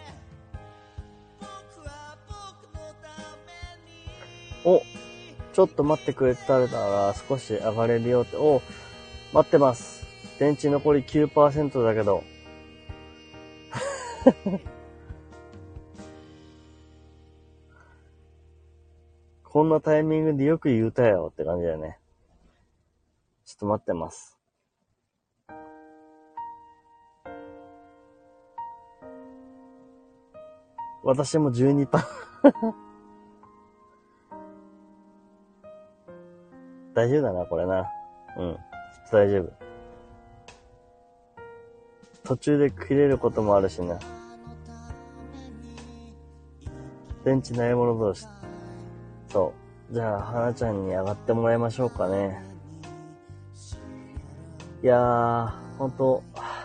A: お、ちょっと待ってくれたら少し上がれるよって。お、待ってます。電池残り 9% だけど。こんなタイミングでよく言うたよって感じだよね。ちょっと待ってます。私も 12%。 大丈夫だな、これな。うん。大丈夫。途中で切れることもあるしな。電池ないもの同士。そう。じゃあ、花ちゃんに上がってもらいましょうかね。いやー、ほんと、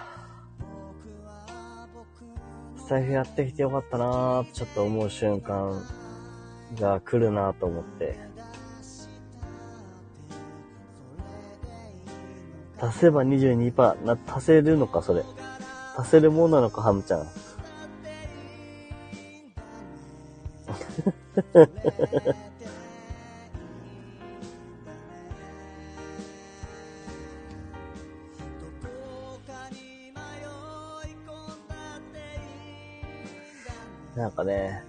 A: スタイフやってきてよかったなーってちょっと思う瞬間が来るなと思って。足せば 22%。足せるのか、それ。足せるもんなのか、ハムちゃん。なんかね、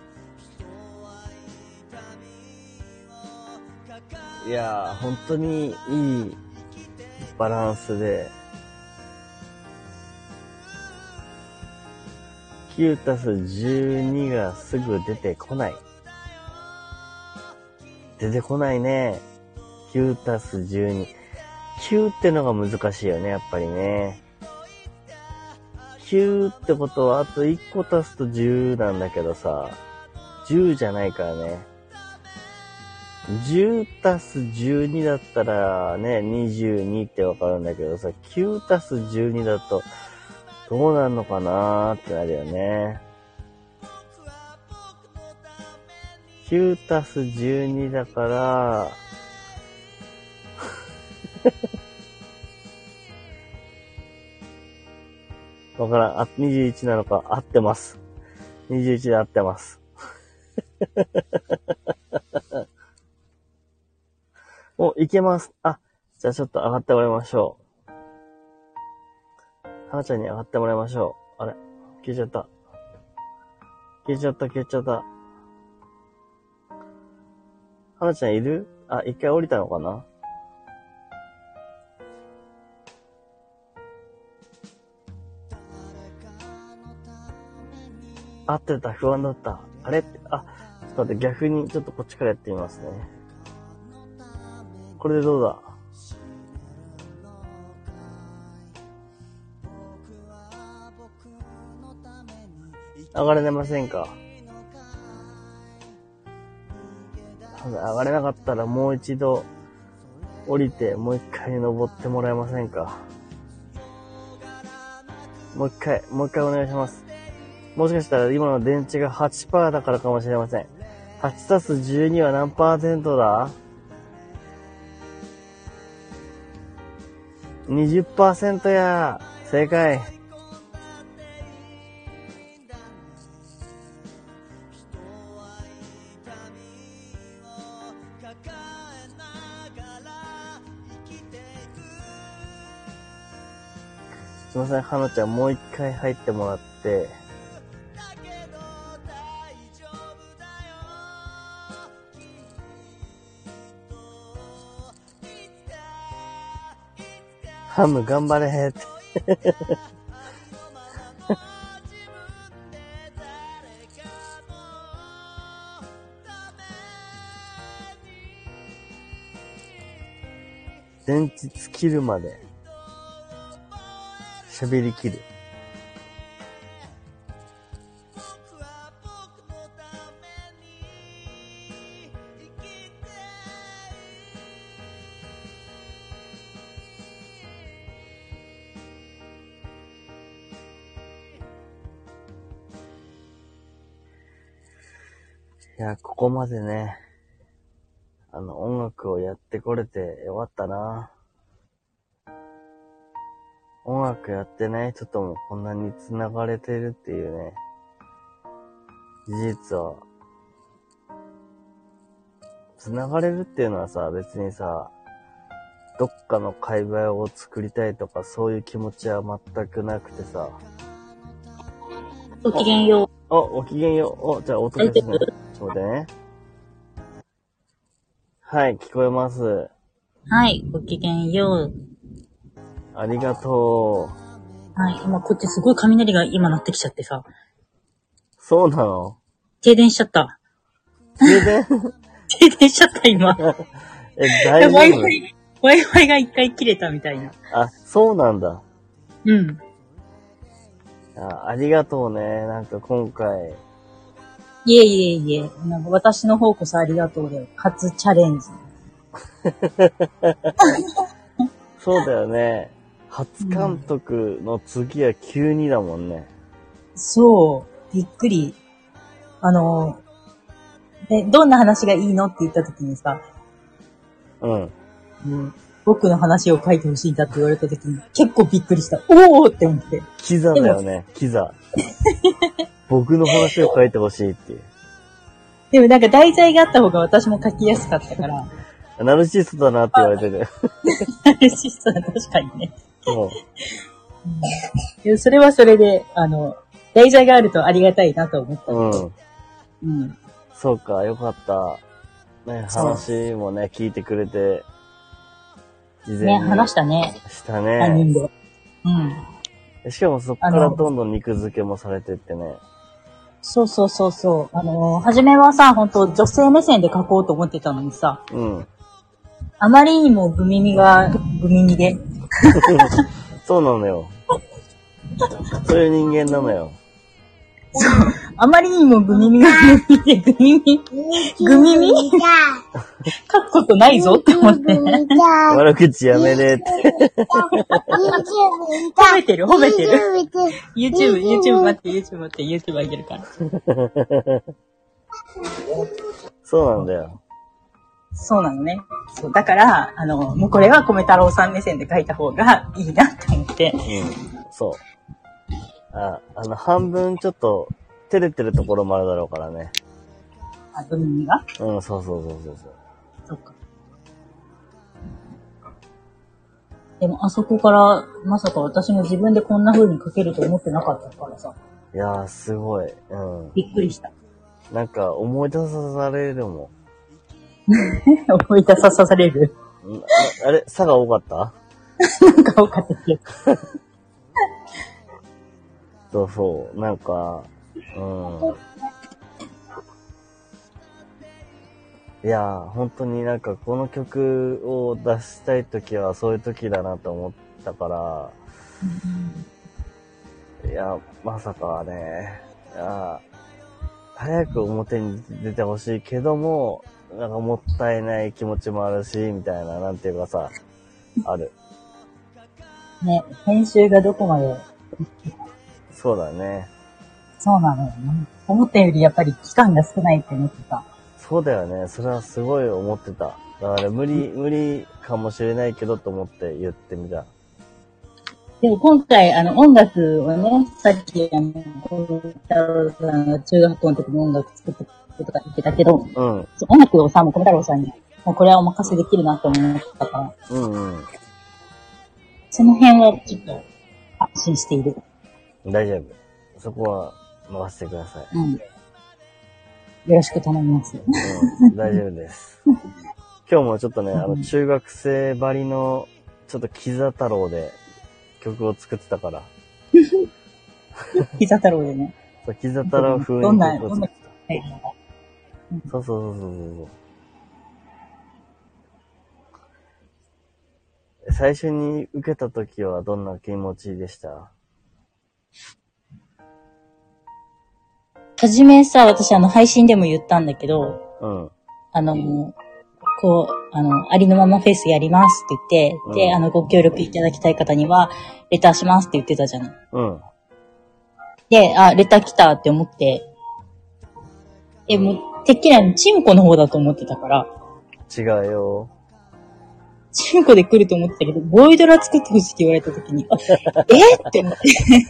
A: いやー、本当にいいバランスで、9たす12がすぐ出てこない。出てこないね。9たす12。9ってのが難しいよね、やっぱりね。9ってことはあと1個足すと10なんだけどさ、10じゃないからね。10たす12だったらね、22ってわかるんだけどさ、9たす12だとどうなるのかなーってなるよね。9たす12だから、わからん。21なのか。合ってます。21で合ってます。お、いけます。あ、じゃあちょっと上がってもらいましょう。花ちゃんに上がってもらいましょう。あれ消えちゃった。消えちゃった。花ちゃんいる？あ、一回降りたのかな？合ってた、不安だった。あれって、あ、ちょっと待って、逆にちょっとこっちからやってみますね。これでどうだ？上がれませんか？上がれなかったらもう一度降りて、もう一回登ってもらえませんか？もう一回お願いします。もしかしたら今の電池が 8% だからかもしれません。8たす12は何%だ？ 20% や。正解。すいません、花ちゃんもう一回入ってもらって。ハム頑張れって。電池尽きるまで喋りきる。いや、ここまでね、音楽をやってこれてよかったな。音楽やってない人ともこんなに繋がれてるっていうね、事実は、繋がれるっていうのはさ、別にさ、どっかの界隈を作りたいとかそういう気持ちは全くなくてさ。
D: ごきげんよう。
A: おきげんよう。じゃあ音消すね。ちょっと待ってね。はい、聞こえます。
D: はい、ごきげんよう。
A: ありがと
D: う。はい、今こっちすごい雷が今鳴ってきちゃってさ。
A: そうなの？
D: 停電しちゃった。
A: 停電
D: 停電しちゃった今。
A: 大丈夫？
D: Wi-Fi が一回切れたみたいな。
A: あ、そうなんだ。
D: うん。
A: ありがとうね。なんか今回。
D: いえいえいえ。なんか私の方こそありがとうだよ。初チャレンジ。
A: そうだよね。初監督の次は急にだもんね。
D: そう。びっくり。どんな話がいいのって言った時にさ、
A: うん。
D: 僕の話を書いてほしいんだって言われた時に結構びっくりした。おーって思って。
A: キザだよね、キザ。僕の話を書いてほしいっていう。
D: でもなんか題材があった方が私も書きやすかったから。
A: ナルシストだなって言われてる。
D: ナルシストだ、確かにね。
A: うん。
D: それはそれで、題材があるとありがたいなと思った。
A: うん。
D: うん。
A: そうか、よかった。ね、話もね、聞いてくれて、事前に。
D: ね、話したね。
A: したね。
D: 他人で。うん。
A: しかもそっからどんどん肉付けもされてってね。
D: そう。初めはさ、本当女性目線で書こうと思ってたのにさ。
A: うん。
D: あまりにもグミミで。
A: そうなのよ。そういう人間なのよ。
D: そう。あまりにもグミミがグミミ書くことないぞって思って。
A: 悪口やめねって。
D: 褒めてる。YouTube 待って、YouTube あげるから。
A: そうなんだよ。
D: そうなのね。そう。だから、もうこれは米太郎さん目線で書いた方がいいなって思って。
A: うん。そう。半分ちょっと、照れてるところもあるだろうからね。
D: あ、グミミが？
A: うん、そう。
D: そっか。でも、あそこから、まさか私も自分でこんな風に書けると思ってなかったからさ。
A: いやー、すごい。うん。
D: びっくりした。
A: なんか、思い出されるも
D: ん。思い出される。
A: あれ差が多かった
D: なんか多かったけ
A: そ
D: ど。
A: う。なんか、いやー、本当になんかこの曲を出したいときはそういうときだなと思ったから、いや、まさかね、早く表に出てほしいけども、なんかもったいない気持ちもあるし、みたいな、なんていうかさ、ある。
D: ね、編集がどこまで。
A: そうだね。
D: そうなのよね。思ったよりやっぱり期間が少ないって思ってた。
A: そうだよね。それはすごい思ってた。だから無理かもしれないけどと思って言ってみた。
D: でも今回音楽をね、さっき中学校の時に音楽作ってとか言ってたけど、
A: うん。
D: 音楽をさ、もう米太郎さんに、もうこれはお任せできるなって思ったから。
A: うん。
D: その辺はちょっと安心している。
A: 大丈夫。そこは任せてください。
D: うん。よろしく頼みます。
A: 大丈夫です。今日もちょっとね、中学生ばりの、ちょっとキザ太郎で曲を作ってたから。
D: キザ太郎でね。
A: そう、キザ太郎風に。
D: どんな曲
A: そう。最初に受けた時はどんな気持ちでした？
D: はじめさ、私配信でも言ったんだけど、
A: うん。
D: ありのままフェスやりますって言って、で、ご協力いただきたい方には、レターしますって言ってたじゃない。
A: うん。
D: で、レター来たって思って、もう、てっきりチンコの方だと思ってたから。
A: 違うよ。
D: チンコで来ると思ってたけど、ボイドラ作ってほしいって言われた時に、って思って。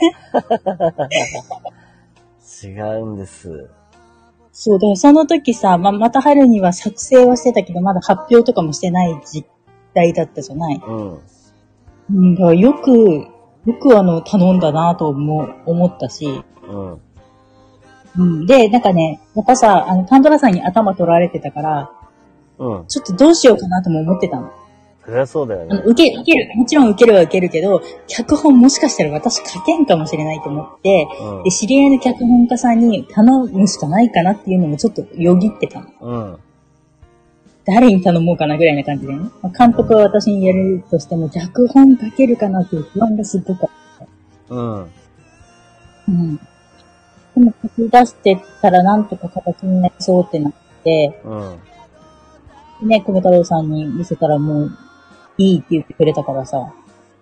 A: 違うんです。
D: そう、だからその時さ、また春には作成はしてたけど、まだ発表とかもしてない時代だったじゃない。
A: うん。
D: だからよく頼んだなと思ったし。
A: うん。
D: で、なんかね、やっぱさ、パンドラさんに頭取られてたから、
A: うん。
D: ちょっとどうしようかなとも思ってたの。
A: そりゃそうだよね。
D: 受ける。もちろん受けるは受けるけど、脚本もしかしたら私書けんかもしれないと思って、
A: うん、
D: で、知り合いの脚本家さんに頼むしかないかなっていうのもちょっとよぎってたの。
A: うん。
D: 誰に頼もうかなぐらいな感じでね。監督は私にやるとしても、脚本書けるかなっていう不安がすごくあって。
A: うん。
D: うん。でも書き出してたらなんとか形になりそうってなって、
A: うん。
D: ね、米太郎さんに見せたらもう、いいって言ってくれたからさ。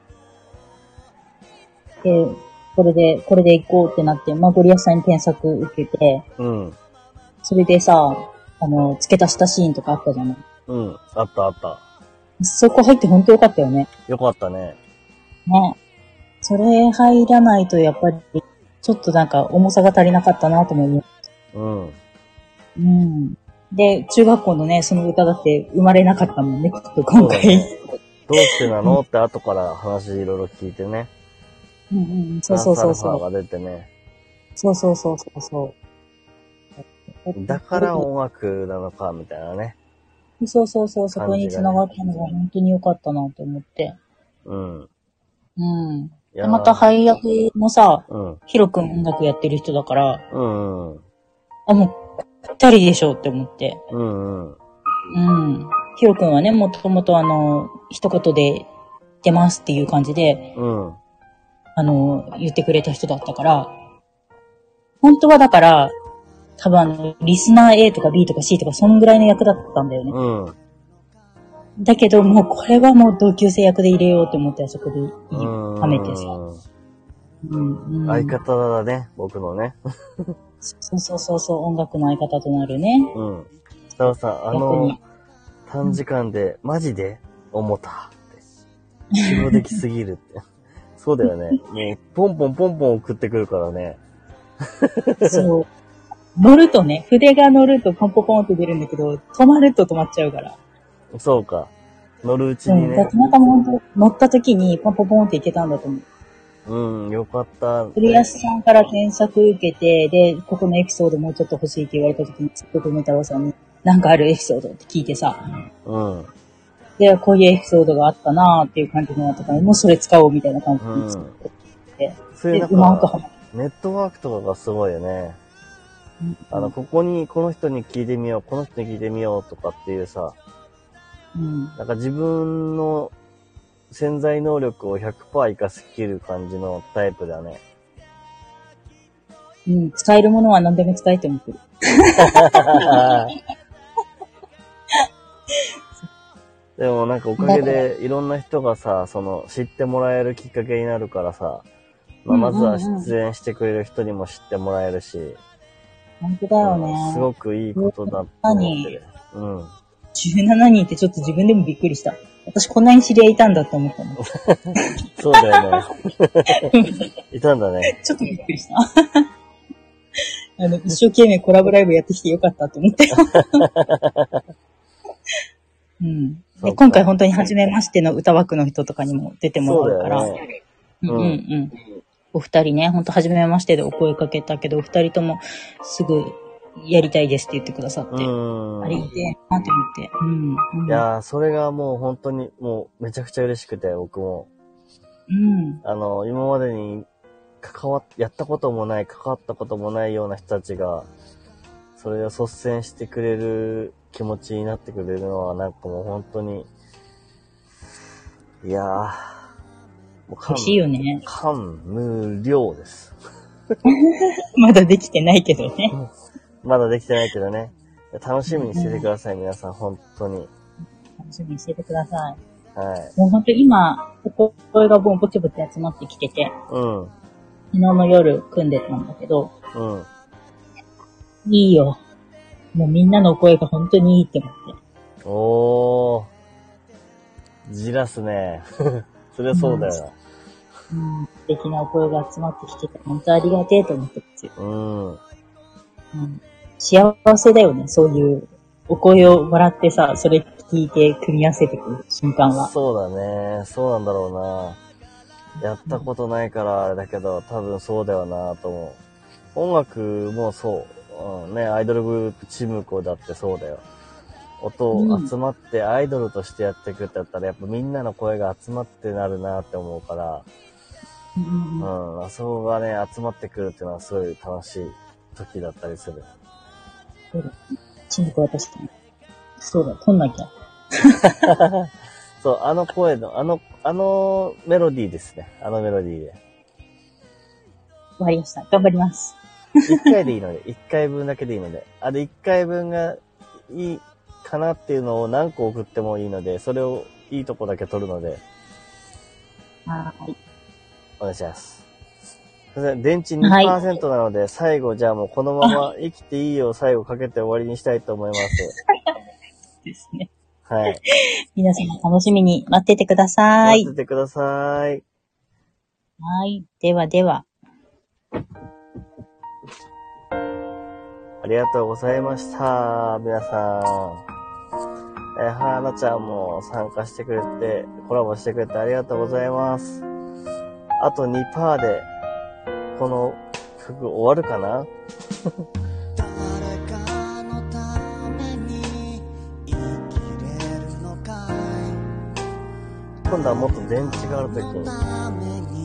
D: で、これで行こうってなって、まあ、ゴリアスさんに添削受けて、
A: うん。
D: それでさ、付け足したシーンとかあったじゃない。
A: うん。あったあった。
D: そこ入ってほんとよかったよね。
A: よかったね。
D: ね。それ入らないとやっぱり、ちょっとなんか重さが足りなかったなと思う。
A: うん。
D: うん。で、中学校のね、その歌だって生まれなかったもんね、きっと今回。
A: どうしてなのって後から話いろいろ聞いてね。
D: うんうん。そうそうそうそう。
A: が出てね。
D: そうそうそうそう。
A: だから音楽なのか、みたいなね。
D: そうそうそう、そこに繋がったのが本当に良かったなと思って。
A: うん。
D: うん。でまた配役もさ、
A: うん、
D: ヒロ君音楽やってる人だから、
A: うんうん。
D: あ、もう、ぴったりでしょって思って。
A: うんうん。
D: うん。ヒロ君はね、もともと一言で出ますっていう感じで、
A: うん。
D: 言ってくれた人だったから、本当はだから、多分リスナー A とか B とか C とかそんぐらいの役だったんだよね。
A: うん。
D: だけどもうこれはもう同級生役で入れようと思ってあそこではめてさ。
A: うん。相方だね、僕のね。
D: そう、音楽の相方となるね。
A: うん。北尾さん、短時間で、マジで思ったって。希望できすぎるって。そうだよね。もう、ポンポン送ってくるからね。
D: そう。乗るとね、筆が乗るとポンポンって出るんだけど、止まると止まっちゃうから。
A: そうか。乗るうちにね。
D: たまたま乗った時にポンポンっていけたんだと思う。
A: うん、よかった。
D: クリアスさんから添削受けて、で、ここのエピソードもうちょっと欲しいって言われた時に、梅太郎さんに、なんかあるエピソードって聞いてさ。
A: うん。
D: で、こういうエピソードがあったなーっていう感じになったから、もうそれ使おうみたいな感じに作って。
A: そういうなんか、ネットワークとかがすごいよね。ここの人に聞いてみよう、この人に聞いてみようとかっていうさ、なんか自分の潜在能力を 100% 活かしきる感じのタイプだね。
D: うん、使えるものは何でも使えて思ってる。
A: でもなんかおかげでいろんな人がさ、知ってもらえるきっかけになるからさ、まずは出演してくれる人にも知ってもらえるし、
D: 本当だよね。
A: すごくいいことだと思ってる。うん。
D: 17人ってちょっと自分でもびっくりした。私こんなに知り合いいたんだって思ったの。
A: そうだよね。いたんだね。
D: ちょっとびっくりした。一生懸命コラボライブやってきてよかったと思って。うん。で今回本当に初めましての歌枠の人とかにも出てもらうから。ね、お二人ね、本当初めましてでお声かけたけど、お二人ともすぐやりたいですって言ってくださって。あれいて、なって思って。
A: いやー、それがもう本当にもうめちゃくちゃ嬉しくて、僕も。今までにやったこともない、関わったこともないような人たちが、それを率先してくれる気持ちになってくれるのはなんかもう本当に、いやー、もう
D: 嬉しいよね。
A: 感無量です。
D: まだできてないけどね。
A: まだできてないけどね。楽しみにしててください、皆さん、本当に。
D: 楽しみにしててください。
A: はい。
D: もう本当今、声がもうぼちぼち集まってきてて、昨日の夜組んでたんだけど、いいよ。もうみんなの声が本当にいいって思って。
A: おー。じらすね。そりゃそうだよな。
D: 素敵なお声が集まってきてて、本当ありがてえと思ってますよ。幸せだよね、そういうお声をもらってさ、それ聞いて組み合わせてくる瞬間は。
A: そうだね。そうなんだろうな。やったことないからあれだけど、多分そうだよなと思う。音楽もそう。アイドルグループチームコだってそうだよ。 音を集まってアイドルとしてやっていくってやったら、やっぱみんなの声が集まってなるなって思うから、あそこがね、集まってくるっていうのはすごい楽しい時だったりする。
D: そうだ。ちんこ私かに。そうだ、撮んなきゃ。
A: そう、あの声の、あのメロディーですね。あのメロディーで。
D: 終わりました。頑張ります。
A: 一回でいいので、一回分だけでいいので。あれ一回分がいいかなっていうのを何個送ってもいいので、それをいいとこだけ取るので。
D: はい。
A: お願いします。電池 2% なので、最後じゃあもうこのまま生きていいよ最後かけて終わりにしたいと思います。
D: ですね。
A: はい。
D: 皆さん楽しみに待っててください。
A: 待っててください。
D: はい。ではでは。
A: ありがとうございました。皆さん。はなちゃんも参加してくれて、コラボしてくれてありがとうございます。あと 2% で、この曲終わるかな今度はもっと電池があるときに。